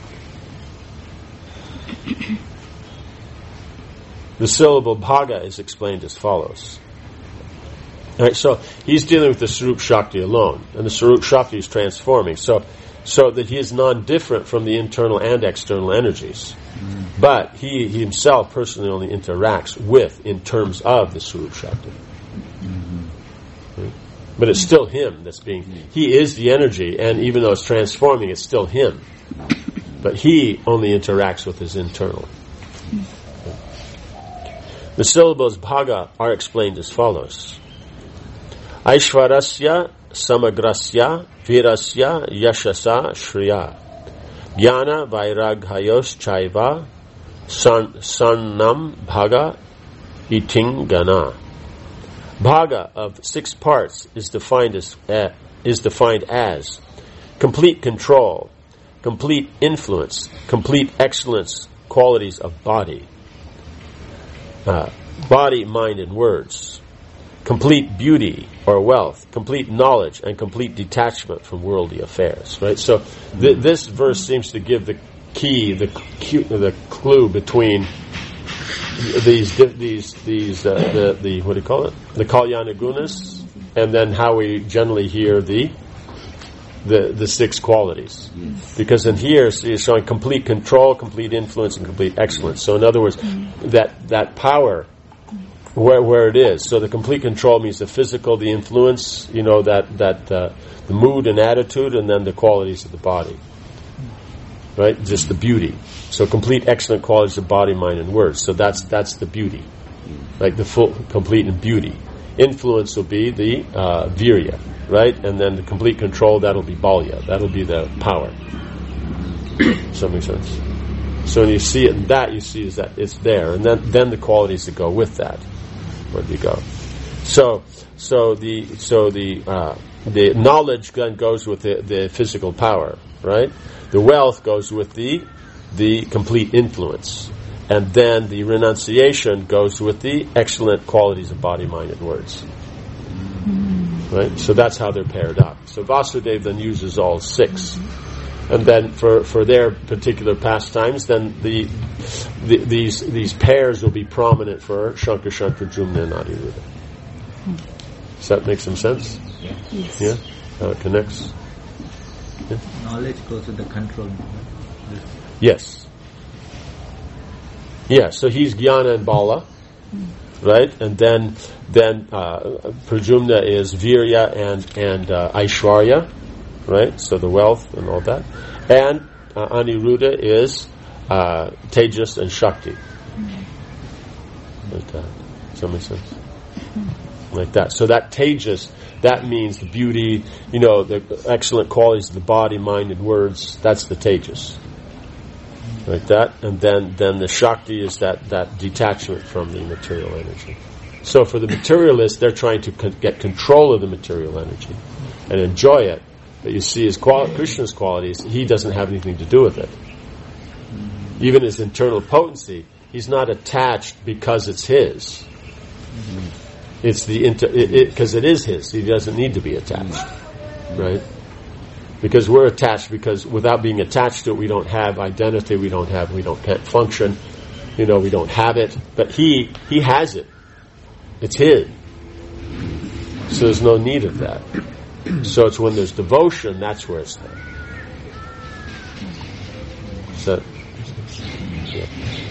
The syllable bhaga is explained as follows. All right, so he's dealing with the Sarup Shakti alone, and the Sarup Shakti is transforming, so that he is non-different from the internal and external energies. But he himself personally only interacts with in terms of the Sarup Shakti. Right? But it's still him that's he is the energy, and even though it's transforming, it's still him. But he only interacts with his internal. The syllables bhaga are explained as follows. Aishvarasya samagrasya virasya yashasa shriya jnana vairaghayos chaiva sannam bhaga iting gana Bhaga of 6 parts is defined as complete control, complete influence, complete excellence, qualities of body, body, mind, and words, complete beauty or wealth, complete knowledge, and complete detachment from worldly affairs. Right. So this verse seems to give the key, the clue between these what do you call it? The Kalyana Gunas, and then how we generally hear the 6 qualities. Yes. Because in here it's showing complete control, complete influence, and complete excellence. So in other words, that power, where it is. So the complete control means the physical, the influence, the mood and attitude, and then the qualities of the body. Right? Just the beauty. So complete excellent qualities of body, mind, and words. So that's the beauty. Like the full, complete in beauty. Influence will be the virya, right? And then the complete control, that'll be balya. That'll be the power. Does that make sense? So when you see it in that, you see is that it's there. And then the qualities that go with that. Where do you go? So the knowledge then goes with the physical power, right? The wealth goes with the complete influence. And then the renunciation goes with the excellent qualities of body, mind, and words. Right? So that's how they're paired up. So Vasudeva then uses all 6. And then for their particular pastimes, then these pairs will be prominent for Shankar, Pradyumna, and Aniruddha. Does that make some sense? Yes. Yeah? How it connects? Yeah? Knowledge goes with the control. Yes. Yeah, so he's Jnana and Bala, right? And then Pradyumna is Virya and Aishwarya, right? So the wealth and all that. And Aniruddha is Tejas and Shakti. Like that. Does that make sense? Like that. So that Tejas, that means the beauty, the excellent qualities of the body, mind, and words. That's the Tejas. Like that. And then the Shakti is that detachment from the material energy. So for the materialists, they're trying to get control of the material energy and enjoy it. But you see Krishna's qualities, he doesn't have anything to do with it. Even his internal potency, he's not attached because it's his. It's because it is his. He doesn't need to be attached, right? Because we're attached. Because without being attached to it, we don't have identity. We can't function. We don't have it. But he has it. It's his. So there's no need of that. So it's when there's devotion, that's where it's there. So, yeah.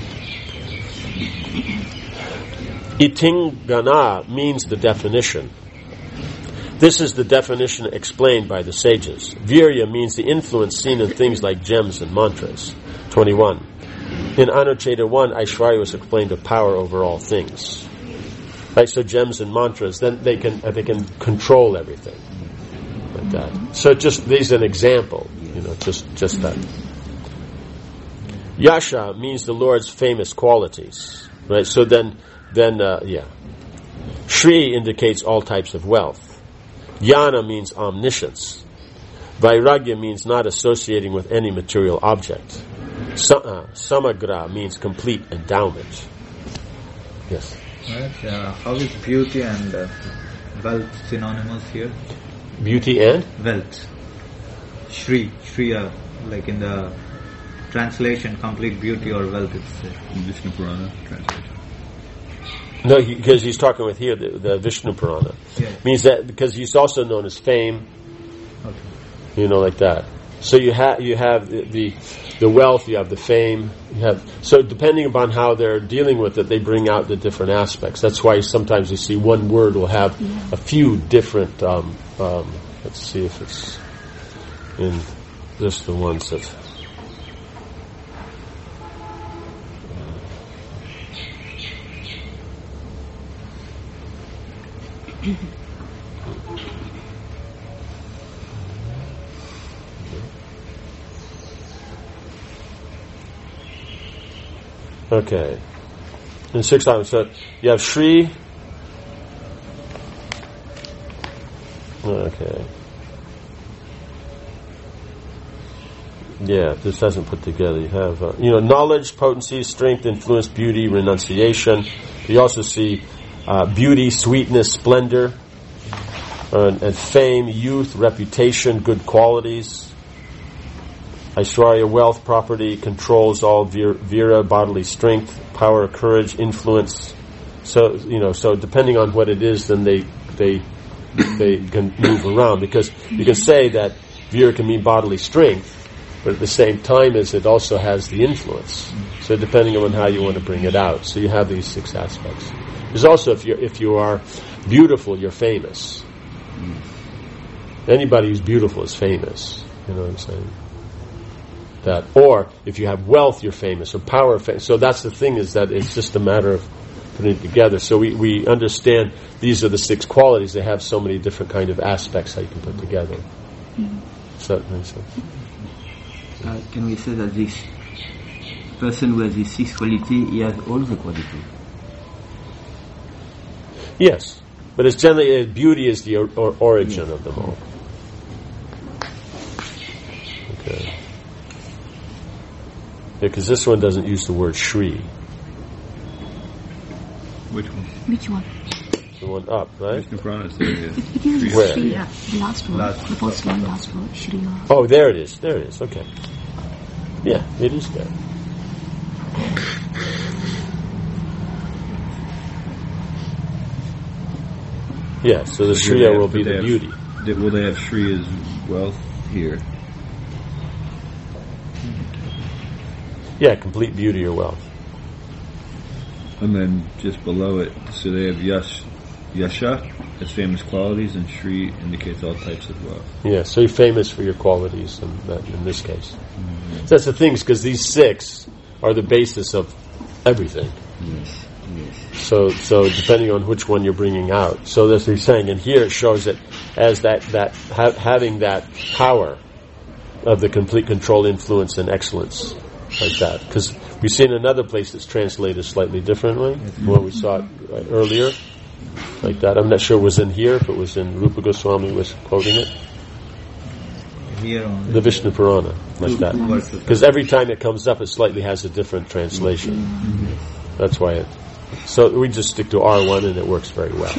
Itingana means the definition. This is the definition explained by the sages. Virya means the influence seen in things like gems and mantras. 21. In Anucheta 1, Aishwarya was explained of power over all things. Right, so gems and mantras, then they can control everything. Like that. So these is an example, just that. Yasha means the Lord's famous qualities. Right, so then, Shri indicates all types of wealth. Jnana means omniscience. Vairagya means not associating with any material object. Samagra means complete endowment. Yes. Right, how is beauty and wealth synonymous here? Beauty and? Wealth. Shri, like in the translation, complete beauty or wealth, it's Vishnu Purana translation. No, because he's talking with here the Vishnu Purana. Yeah. Means that because he's also known as fame. Okay. Like that. So you have the wealth, you have the fame, so depending upon how they're dealing with it, they bring out the different aspects. That's why sometimes you see one word will have a few different. Let's see if it's in just the ones that. Okay. In 6 items, so you have Shri, Okay. Yeah, this hasn't put together. You have, knowledge, potency, strength, influence, beauty, renunciation. You also see beauty, sweetness, splendor, and fame, youth, reputation, good qualities. Aishwarya, wealth, property, controls all, vira, bodily strength, power, courage, influence. So, so depending on what it is, then they can move around, because you can say that vira can mean bodily strength, but at the same time as it also has the influence. So depending on how you want to bring it out. So you have these 6 aspects. There's also, if you are beautiful, you're famous. Anybody who's beautiful is famous. You know what I'm saying? Or if you have wealth, you're famous, or power, famous. So that's the thing, is that it's just a matter of putting it together. So we understand these are the 6 qualities. They have so many different kind of aspects how you can put together. So that makes sense. Can we say that this person who has these 6 qualities, he has all the qualities? Yes, but it's generally beauty is the origin of them all. Okay. Because this one doesn't use the word Shri. Which one? Which one? The one up, right? Vishnu Purana is there, yeah. It is Where? Shri, the last word, the first line, last word, Shri. Oh, there it is. There it is. Okay. Yeah, it is there. Yeah, so the Shriya will be the beauty. Will they have Shri as wealth here? Yeah, complete beauty or wealth. And then just below it, so they have Yasha as famous qualities, and Shri indicates all types of wealth. Yeah, so you're famous for your qualities in this case. Mm-hmm. So that's the thing, because these 6 are the basis of everything. Yes. So depending on which one you're bringing out. So that's what he's saying, and here it shows that as having that power of the complete control, influence, and excellence, like that. Because we see in another place it's translated slightly differently, where we saw it earlier, like that. I'm not sure it was in here, if it was in Rupa Goswami was quoting it. Here on The Vishnu Purana, like that. Because every time it comes up, it slightly has a different translation. That's why it. So we just stick to R1, and it works very well.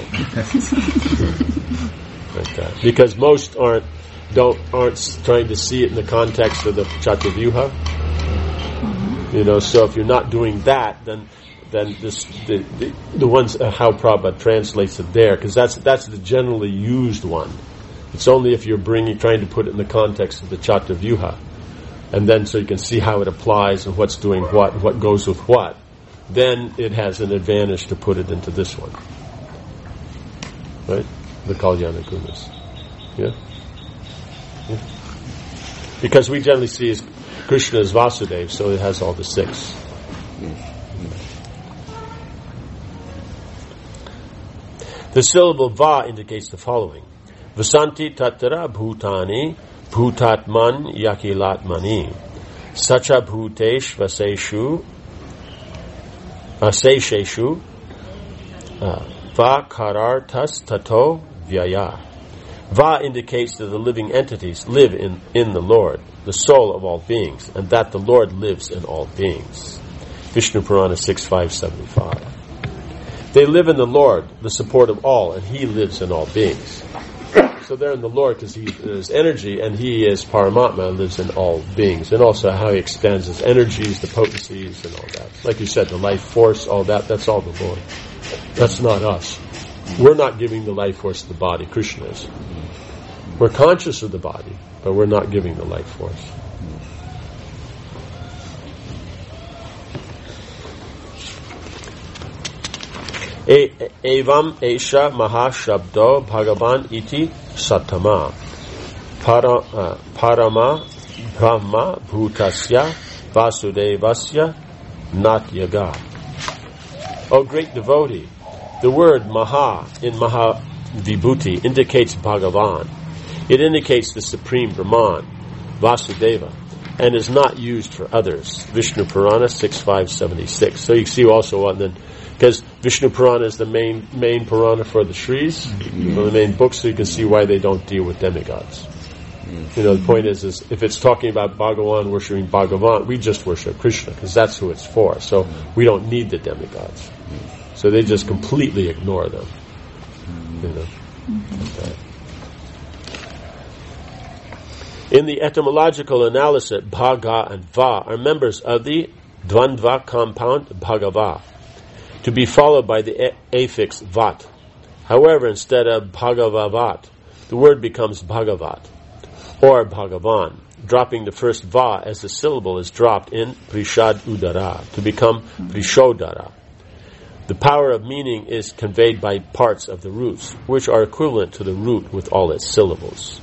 Like that. Because most aren't trying to see it in the context of the Chatuvyuha. So if you're not doing that, then the ones how Prabhupada translates it there, because that's the generally used one. It's only if you're trying to put it in the context of the Chatuvyuha, and then so you can see how it applies and what's doing what goes with what. Then it has an advantage to put it into this one, right? The Kalyana Gunas, yeah. Because we generally see as Krishna as Vasudeva, so it has all the 6. The syllable Va indicates the following: Vasanti Tattara Bhutani Bhutatman Yakilatmani Sacha Bhutesh Vasesheshu Va Karartas Tato Vyaya. Va indicates that the living entities live in the Lord, the soul of all beings, and that the Lord lives in all beings. Vishnu Purana 6.575. They live in the Lord, the support of all, and He lives in all beings. So they're in the Lord because He is energy, and He is Paramatma, lives in all beings. And also how He extends His energies, the potencies, and all that. Like you said, the life force, all that's all the Lord. That's not us. We're not giving the life force to the body. Krishna is. We're conscious of the body, but we're not giving the life force. Evam Esha Mahashabdo Bhagavan Iti Satama Parama Brahma Bhutasya Vasudevasya Natyaga. O great devotee, the word Maha in Maha Vibhuti indicates Bhagavan. It indicates the Supreme Brahman, Vasudeva, and is not used for others. Vishnu Purana 6.576. So you see also, and then Because Vishnu Purana is the main Purana for the Shris, the main book, so you can see why they don't deal with demigods. The point is if it's talking about Bhagavan worshiping Bhagavan, we just worship Krishna, because that's who it's for. So we don't need the demigods. So they just completely ignore them. Okay. In the etymological analysis, Bhaga and Va are members of the Dvandva compound Bhagava, to be followed by the affix Vat. However, instead of Bhagavavat, the word becomes Bhagavat, or Bhagavan, dropping the first Va as the syllable is dropped in Prishad Udara, to become Prishodara. The power of meaning is conveyed by parts of the roots, which are equivalent to the root with all its syllables.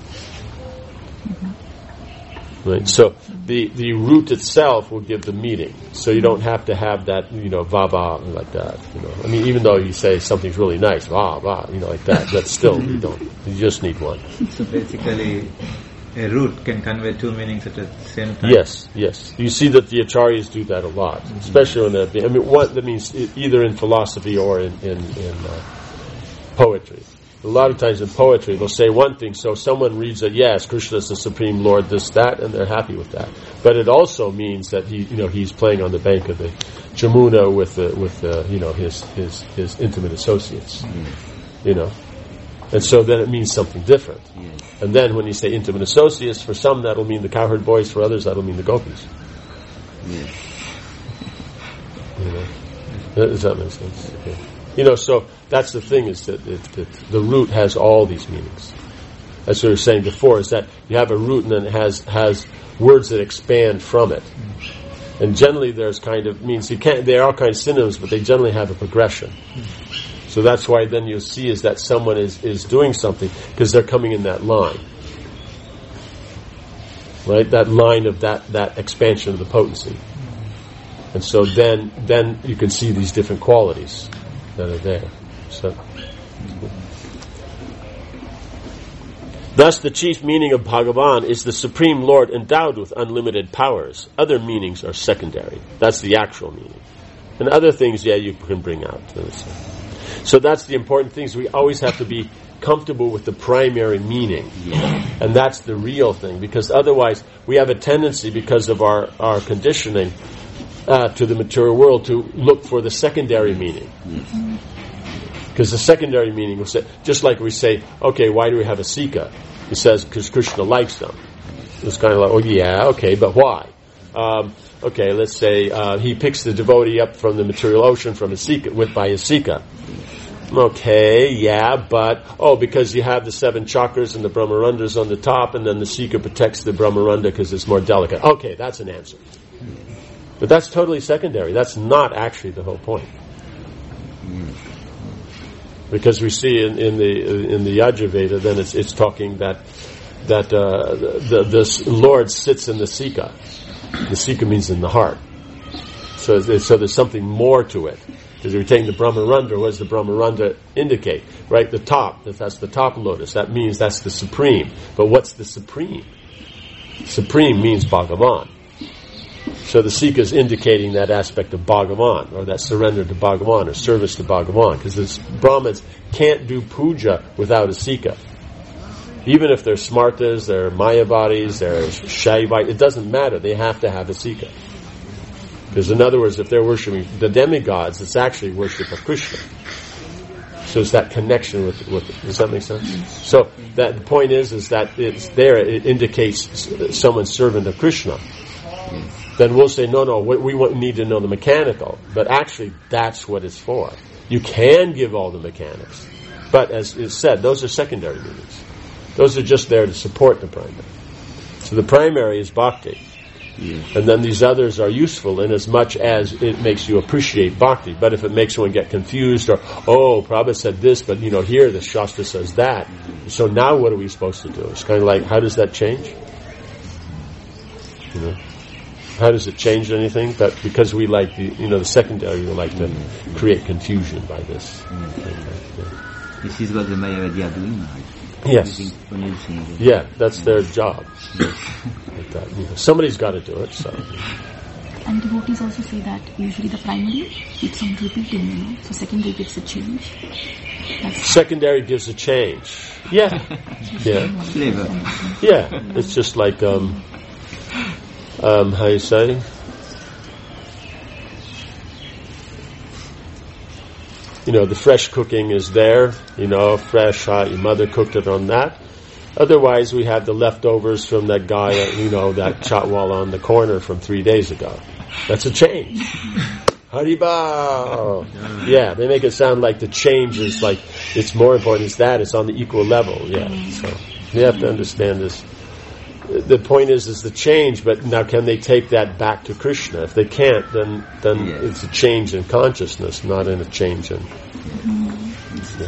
Right? So the root itself will give the meaning. So you don't have to have that, va like that. I mean, even though you say something's really nice, va, like that, but still you don't. You just need one. So basically, a root can convey two meanings at the same time. Yes. You see that the acharyas do that a lot, especially when that means either in philosophy or in poetry. A lot of times in poetry, they'll say one thing, so someone reads that, yes, Krishna is the Supreme Lord, this, that, and they're happy with that. But it also means that he's playing on the bank of the Jamuna with his intimate associates. And so then it means something different. And then when you say intimate associates, for some that'll mean the cowherd boys, for others that'll mean the gopis. Does that make sense? Okay. So that's the thing, is that the root has all these meanings. As we were saying before, is that you have a root and then it has words that expand from it. And generally there's they're all kind of synonyms, but they generally have a progression. So that's why then you'll see is that someone is doing something, because they're coming in that line. Right? That line of that expansion of the potency. And so then you can see these different qualities that are there. So, thus, the chief meaning of Bhagavan is the Supreme Lord endowed with unlimited powers. Other meanings are secondary. That's the actual meaning. And other things, you can bring out. So that's the important thing. We always have to be comfortable with the primary meaning. And that's the real thing. Because otherwise, we have a tendency, because of our conditioning, to the material world, to look for the secondary meaning. Because the secondary meaning will say, just like we say, okay, why do we have a Sika? It says, because Krishna likes them. It's kind of like, but why? Okay, let's say he picks the devotee up from the material ocean from by his Sika. Okay, but because you have the 7 chakras and the Brahmarandas on the top, and then the Sika protects the Brahmaranda because it's more delicate. Okay, that's an answer. But that's totally secondary. That's not actually the whole point. Because we see in the Yajurveda, then it's talking that the Lord sits in the Sika. The Sika means in the heart. So there's something more to it. Because we're taking the Brahmaranda, what does the Brahmaranda indicate? Right, the top. That's the top lotus. That means that's the supreme. But what's the supreme? Supreme means Bhagavan. So the Sika is indicating that aspect of Bhagavan, or that surrender to Bhagavan, or service to Bhagavan, because the Brahmins can't do puja without a Sika. Even if they're smartas, they're mayavadis, they're Shaivite, it doesn't matter, they have to have a Sika. Because in other words, if they're worshipping the demigods, it's actually worship of Krishna. So it's that connection with does that make sense? So that the point is that it's there, it indicates someone's servant of Krishna. Then we'll say, no, we need to know the mechanical. But actually, that's what it's for. You can give all the mechanics. But as is said, those are secondary meanings. Those are just there to support the primary. So the primary is bhakti. And then these others are useful in as much as it makes you appreciate bhakti. But if it makes one get confused, or, Prabhupada said this, but here the Shastra says that. So now what are we supposed to do? It's kind of like, how does that change? How does it change anything? But because we like the secondary, we like to create confusion by this. This is what the Mayavadi are doing, right? Yes. Yeah, that's their job. Somebody's got to do it. So And devotees also say that usually the primary keeps on repeating, so secondary gives a change. Secondary gives a change. Yeah. Yeah. Flavor. Yeah. It's just like, how you say? The fresh cooking is there, fresh, your mother cooked it on that. Otherwise, we have the leftovers from that guy, that chatwala on the corner from 3 days ago. That's a change. Haribao! Yeah, they make it sound like the change is like, it's more important as that, it's on the equal level. Yeah, so you have to understand this. The point is the change, but now can they take that back to Krishna? If they can't, then it's a change in consciousness, not in a change in... Yeah.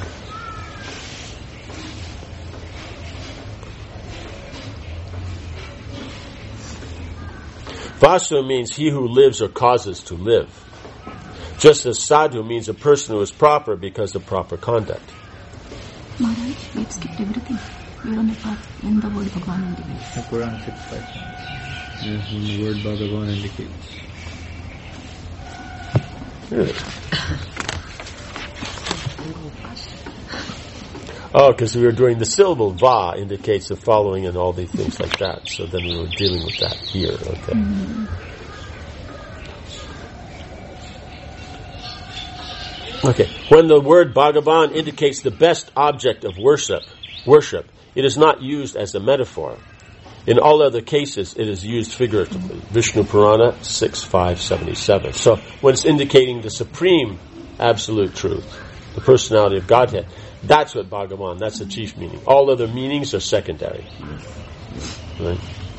Vasu means he who lives or causes to live. Just as sadhu means a person who is proper because of proper conduct. Maharaj, we've skipped everything. We're on the part when the word Bhagavan indicates. The Quran 6:5. Yes, when the word Bhagavan indicates. Really? Oh, because we were doing the syllable va indicates the following and all these things like that. So then we were dealing with that here. Okay. Mm-hmm. Okay. When the word Bhagavan indicates the best object of worship, it is not used as a metaphor. In all other cases, it is used figuratively. Vishnu Purana 6.577. So when it's indicating the supreme absolute truth, the personality of Godhead, that's what Bhagavan, that's the chief meaning. All other meanings are secondary. Right?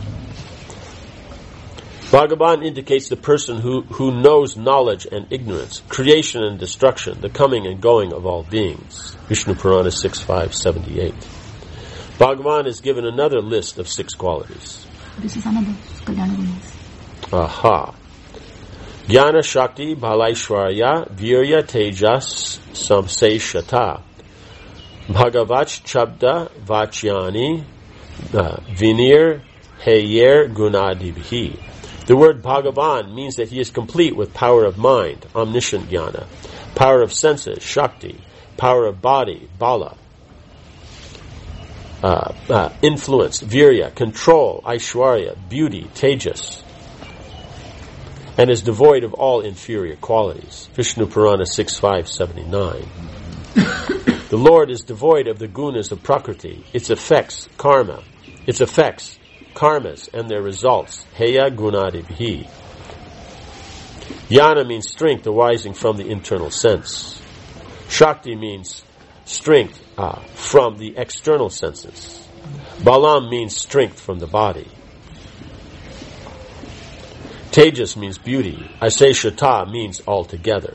Bhagavan indicates the person who knows knowledge and ignorance, creation and destruction, the coming and going of all beings. Vishnu Purana 6.578. Bhagavan is given another list of 6 qualities. This is another Kalyana Gunas. Aha. Jnana Shakti Balaishwarya Virya Tejas Samseshata Bhagavach Chabda Vachyani Vinir Heyer Gunadibhi. The word Bhagavan means that he is complete with power of mind, omniscient jnana, power of senses, Shakti, power of body, Bala, influence, Virya, control, Aishwarya, beauty, Tejas, and is devoid of all inferior qualities. Vishnu Purana 6.579. The Lord is devoid of the gunas of Prakriti, its effects, karmas, and their results, Heya Gunadibhi. Jnana means strength arising from the internal sense. Shakti means strength from the external senses. Balam means strength from the body. Tejas means beauty. Aseshata means altogether.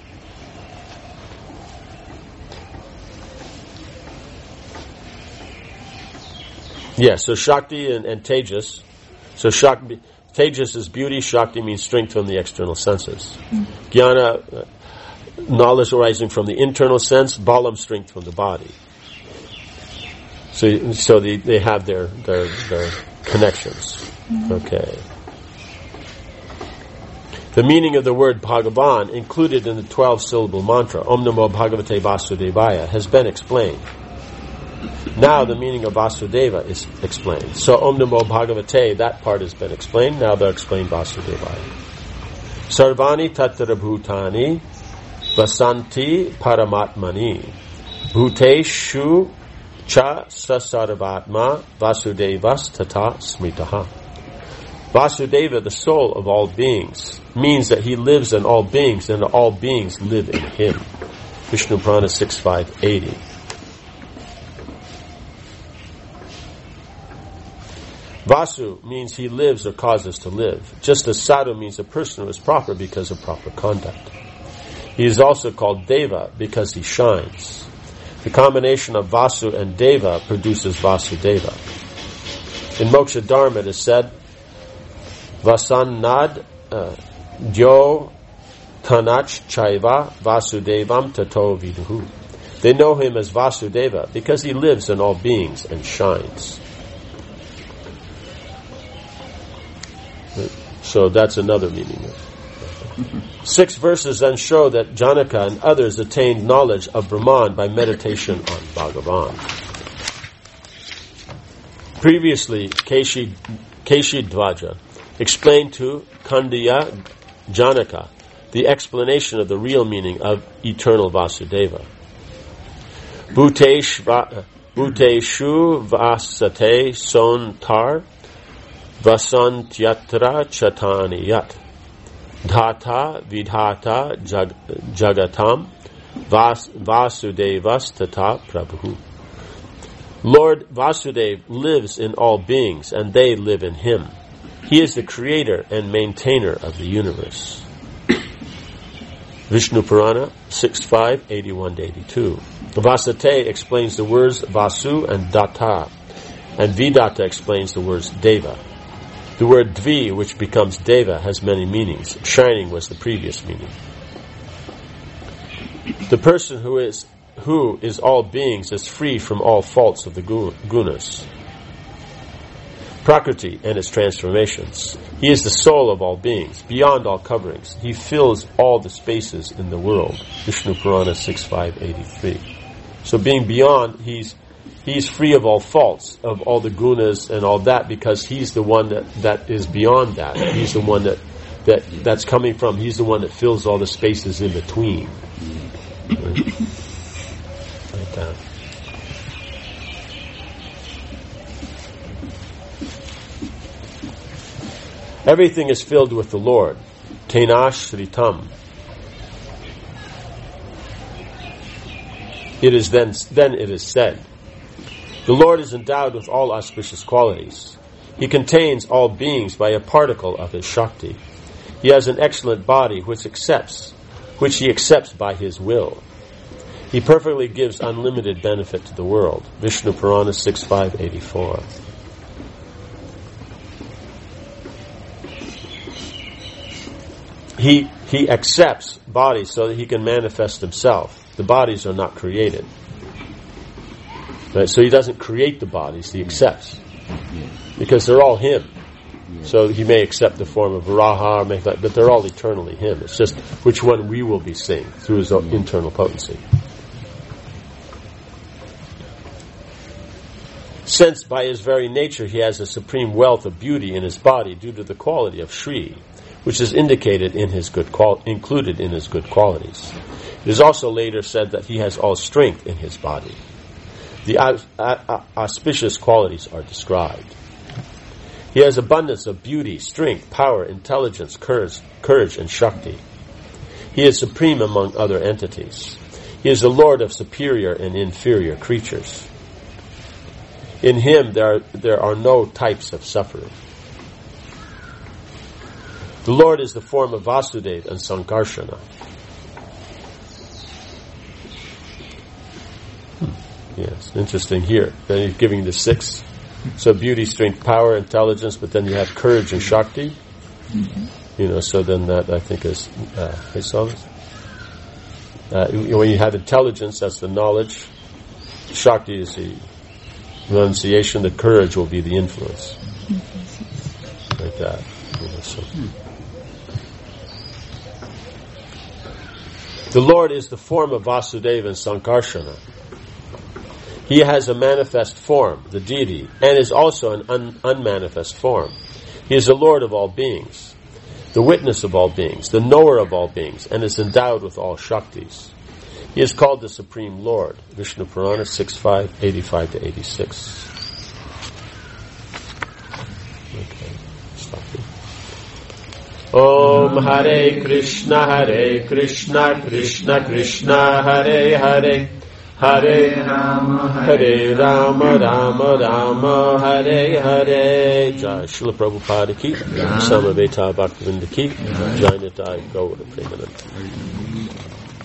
Yeah, so Shakti and Tejas. So Tejas is beauty, Shakti means strength from the external senses. Jnana, knowledge arising from the internal sense, Balam, strength from the body. So they have their connections. Okay. The meaning of the word Bhagavan, included in the 12-syllable mantra, Om Namo Bhagavate Vasudevaya, has been explained. Now the meaning of Vasudeva is explained. So Om Namo Bhagavate, that part has been explained. Now they'll explain Vasudevaya. Sarvani Tattara Bhutani Vasanti Paramatmani Bhuteshu Cha Sasarvatma Vasudevas Tata Smritaha. Vasudeva, the soul of all beings, means that he lives in all beings and all beings live in him. Vishnu Purana 6.580. Vasu means he lives or causes to live, just as sadhu means a person who is proper because of proper conduct. He is also called Deva because he shines. The combination of Vasu and Deva produces Vasudeva. In Moksha Dharma it is said, Vasannad Dyo Tanach Chaiva Vasudevam Tato Viduhu. They know him as Vasudeva because he lives in all beings and shines. So that's another meaning. 6 verses then show that Janaka and others attained knowledge of Brahman by meditation on Bhagavan. Previously, Keshi Dvaja explained to Kandiya Janaka the explanation of the real meaning of eternal Vasudeva. Bhuteshu vasate sontar vasantyatra chataniyat dhata vidhata jagatam vasudevas tata prabhu. Lord Vasudeva lives in all beings and they live in him. He is the creator and maintainer of the universe. Vishnu Purana 6.5, 81-82. Vasate explains the words Vasu and Datta, and Vidata explains the words Deva. The word Dvi, which becomes Deva, has many meanings. Shining was the previous meaning. The person who is all beings is free from all faults of the gunas, Prakriti and its transformations. He is the soul of all beings, beyond all coverings. He fills all the spaces in the world. Vishnu Purana 6.5.83. So being beyond, he's free of all faults, of all the gunas and all that, because he's the one that is beyond that. He's the one that's coming from. He's the one that fills all the spaces in between. Right? Like that. Everything is filled with the Lord. Tenash Sritam. It is then it is said, the Lord is endowed with all auspicious qualities. He contains all beings by a particle of his Shakti. He has an excellent body which he accepts by his will. He perfectly gives unlimited benefit to the world. Vishnu Purana 6.5.84. He accepts bodies so that he can manifest himself. The bodies are not created. Right? So he doesn't create the bodies, he accepts. Because they're all him. So he may accept the form of Varaha, but they're all eternally him. It's just which one we will be seeing through his internal potency. Since by his very nature he has a supreme wealth of beauty in his body due to the quality of Shri, which is indicated in his included in his good qualities. It is also later said that he has all strength in his body. The auspicious qualities are described. He has abundance of beauty, strength, power, intelligence, courage, and Shakti. He is supreme among other entities. He is the Lord of superior and inferior creatures. In him there are no types of suffering. The Lord is the form of Vasudeva and Sankarsana. Yes, interesting here. Then he's giving the 6. So beauty, strength, power, intelligence, but then you have courage and Shakti. So then that I think is, I saw this. When you have intelligence, that's the knowledge. Shakti is the renunciation. The courage will be the influence. Like that. The Lord is the form of Vasudeva and Sankarsana. He has a manifest form, the deity, and is also an unmanifest form. He is the Lord of all beings, the witness of all beings, the knower of all beings, and is endowed with all Shaktis. He is called the Supreme Lord. Vishnu Purana 6.5, 85-86. Okay, stop here. Om Hare Krishna, Krishna Krishna, Hare Hare, Hare Rama, Rama Rama, Hare Hare. Jai Srila Prabhupada ki, Samaveta Bhaktivinda ki, Jai Nitai Gaura Premananda.